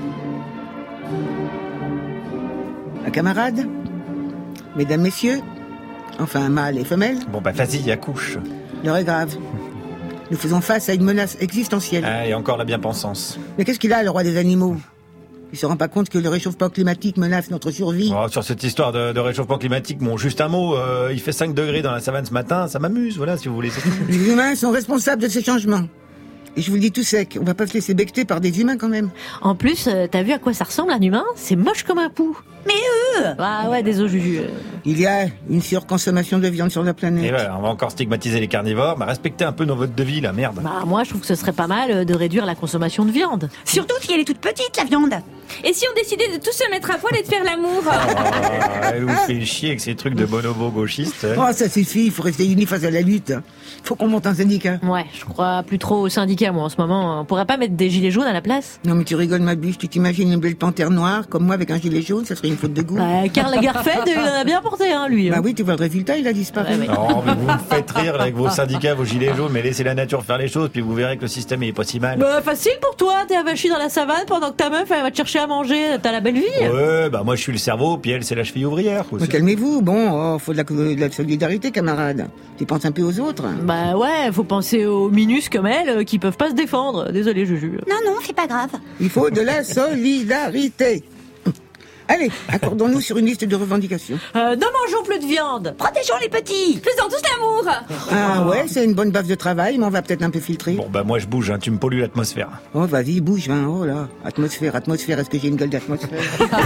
Un camarade, mesdames, messieurs, enfin mâle et femelle, Bon bah vas-y, accouche. l'heure est grave. Nous faisons face à une menace existentielle. Ah, et encore la bien-pensance. Mais qu'est-ce qu'il a, le roi des animaux? Il se rend pas compte que le réchauffement climatique menace notre survie? Oh, sur cette histoire de, de réchauffement climatique, bon, juste un mot, euh, il fait cinq degrés dans la savane ce matin, ça m'amuse, voilà, si vous voulez. c'est tout. Les humains sont responsables de ces changements. Et je vous le dis tout sec, on va pas se laisser becter par des humains quand même. En plus, euh, t'as vu à quoi ça ressemble un humain? C'est moche comme un pou. Mais eux Ah ouais, désolé, Juju. euh. Il y a une surconsommation de viande sur la planète. Et voilà, on va encore stigmatiser les carnivores, bah respectez un peu nos votes de vie, la merde. Bah moi, je trouve que ce serait pas mal euh, de réduire la consommation de viande. Surtout si elle est toute petite, la viande. Et si on décidait de tous se mettre à poil et de faire l'amour? Oh, elle vous fait chier avec ces trucs de bonobo gauchistes. Oh, ça suffit, il faut rester unis face à la lutte. Faut qu'on monte un syndicat. Ouais, je crois plus trop au syndicat, moi, en ce moment. On pourrait pas mettre des gilets jaunes à la place? Non mais tu rigoles ma biche, tu t'imagines une belle panthère noire comme moi avec un gilet jaune, ça serait une faute de goût. Bah, Karl Lagerfeld, il en a bien porté, hein, lui. Bah oui, tu vois le résultat, il a disparu. Ouais, ouais. Non, mais vous me faites rire là, avec vos syndicats, vos gilets jaunes, mais laissez la nature faire les choses, puis vous verrez que le système il est pas si mal. Bah, facile pour toi, t'es avachi dans la savane pendant que ta meuf, elle va te chercher à manger. T'as la belle vie. Ouais, bah moi je suis le cerveau, puis elle c'est la cheville ouvrière. quoi. Mais calmez-vous, bon, oh, faut de la, de la solidarité, camarade. Tu penses un peu aux autres. Bah ouais, faut penser aux minus comme elle euh, qui peuvent pas se défendre. Désolé, Juju. Non, non, c'est pas grave. Il faut de la solidarité. Allez, accordons-nous sur une liste de revendications. Euh, ne mangeons plus de viande. Protégeons les petits. Faisons tous l'amour. Ah ouais, c'est une bonne base de travail, mais on va peut-être un peu filtrer. Bon bah moi je bouge, hein, tu me pollues l'atmosphère. Oh, vas-y, bouge, hein. Oh là, atmosphère, atmosphère, est-ce que j'ai une gueule d'atmosphère?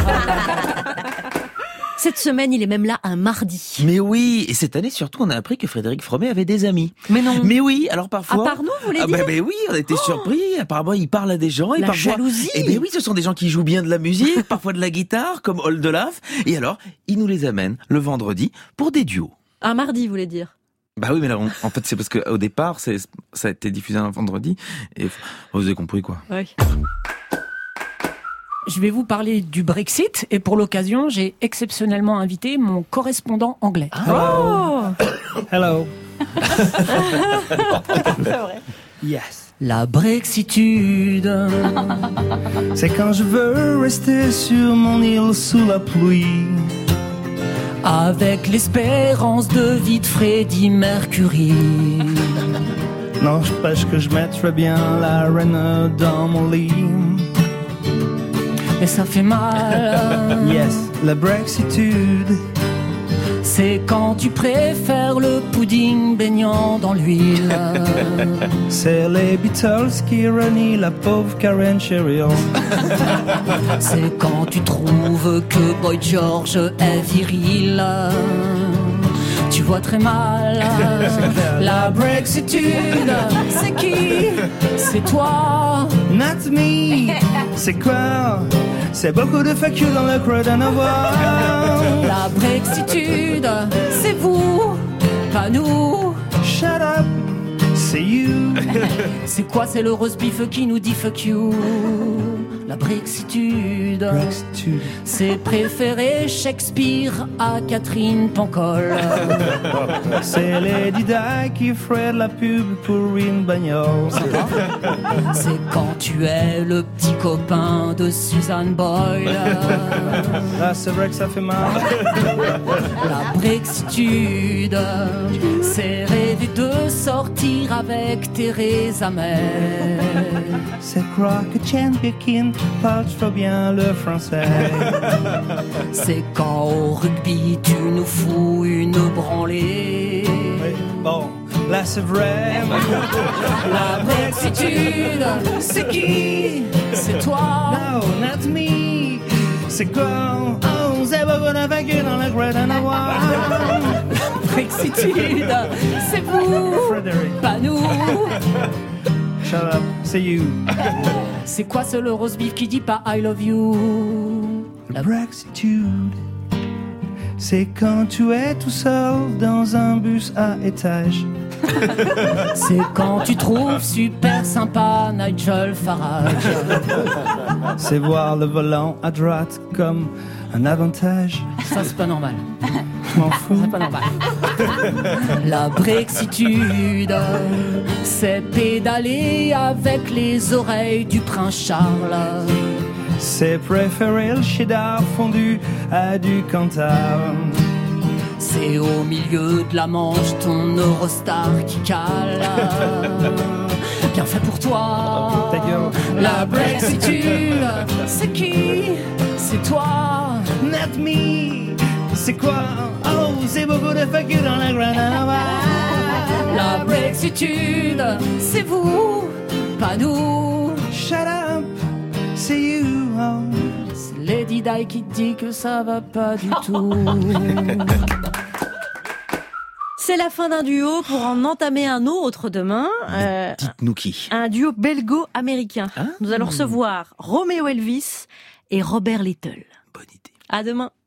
Cette semaine, il est même là un mardi. Mais oui, et cette année surtout, on a appris que Frédéric Fromet avait des amis. Mais non. Mais oui, alors parfois... À part nous, vous voulez ah dire bah, bah oui, on a été surpris. Apparemment, il parle à des gens. Et La parfois, jalousie. Eh ben oui, ce sont des gens qui jouent bien de la musique, parfois de la guitare, comme Oldelaf. Et alors, il nous les amène le vendredi pour des duos. Un mardi, vous voulez dire? Bah oui, mais là, on- en fait, c'est parce qu'au départ, c'est, ça a été diffusé un vendredi. Et vous avez compris, quoi. Oui. Je vais vous parler du Brexit et pour l'occasion, j'ai exceptionnellement invité mon correspondant anglais. Oh Hello. Yes. La brexitude, c'est quand je veux rester sur mon île sous la pluie, avec l'espérance de vie de Freddie Mercury. Non, je pêche que je mettrais bien la reine dans mon lit. Et ça fait mal. Yes, la brexitude, c'est quand tu préfères le pudding baignant dans l'huile. C'est les Beatles qui renient la pauvre Karen Cheryl. C'est quand tu trouves que Boy George est viril. Tu vois très mal. La brexitude, c'est qui? C'est toi. Not me. C'est quoi? C'est beaucoup de fuck you dans le creux d'un avoir. La brexitude, c'est vous, pas nous. Shut up, c'est you. C'est quoi? C'est le roast beef qui nous dit fuck you. La Brexitude, c'est préférer Shakespeare à Catherine Pancol. C'est Lady Di qui ferait de la pub pour une bagnole. C'est quand tu es le petit copain de Suzanne Boyle. Là, c'est vrai que ça fait mal. La Brexitude, c'est rêver de sortir avec Theresa May. C'est croire que Chen Birkin parle trop bien le français. C'est quand au rugby tu nous fous une branlée. Oui, bon, là c'est vrai. La Brexitude, c'est qui? C'est toi? No, not me. C'est quoi? Oh, c'est pas bon à vainquer dans la Great and La Brexitude, c'est vous, Frédéric. pas nous. Shut up, c'est you. C'est quoi ce le roast beef qui dit pas I love you? La Brexitude, c'est quand tu es tout seul dans un bus à étage. C'est quand tu trouves super sympa Nigel Farage. C'est voir le volant à droite comme un avantage. Ça c'est pas normal. Je m'en fous. C'est pas normal. La Brexitude, c'est pédaler avec les oreilles du prince Charles. C'est préférer le cheddar fondu à du Cantal. C'est au milieu de la Manche ton Eurostar qui cale. Bien fait pour toi. Ta gueule. La Brexitude, c'est qui? C'est toi. Not me. C'est quoi? Oh, c'est beaucoup de fuck you dans la Granada. La Brexitude, c'est vous, pas nous. Shut up, c'est you. Oh. C'est Lady Di qui dit que ça va pas du tout. C'est la fin d'un duo pour en entamer un autre demain. Euh, Dites-nous qui. Un duo belgo-américain. Ah. Nous allons recevoir Romeo Elvis et Robert Little. Bonne idée. À demain.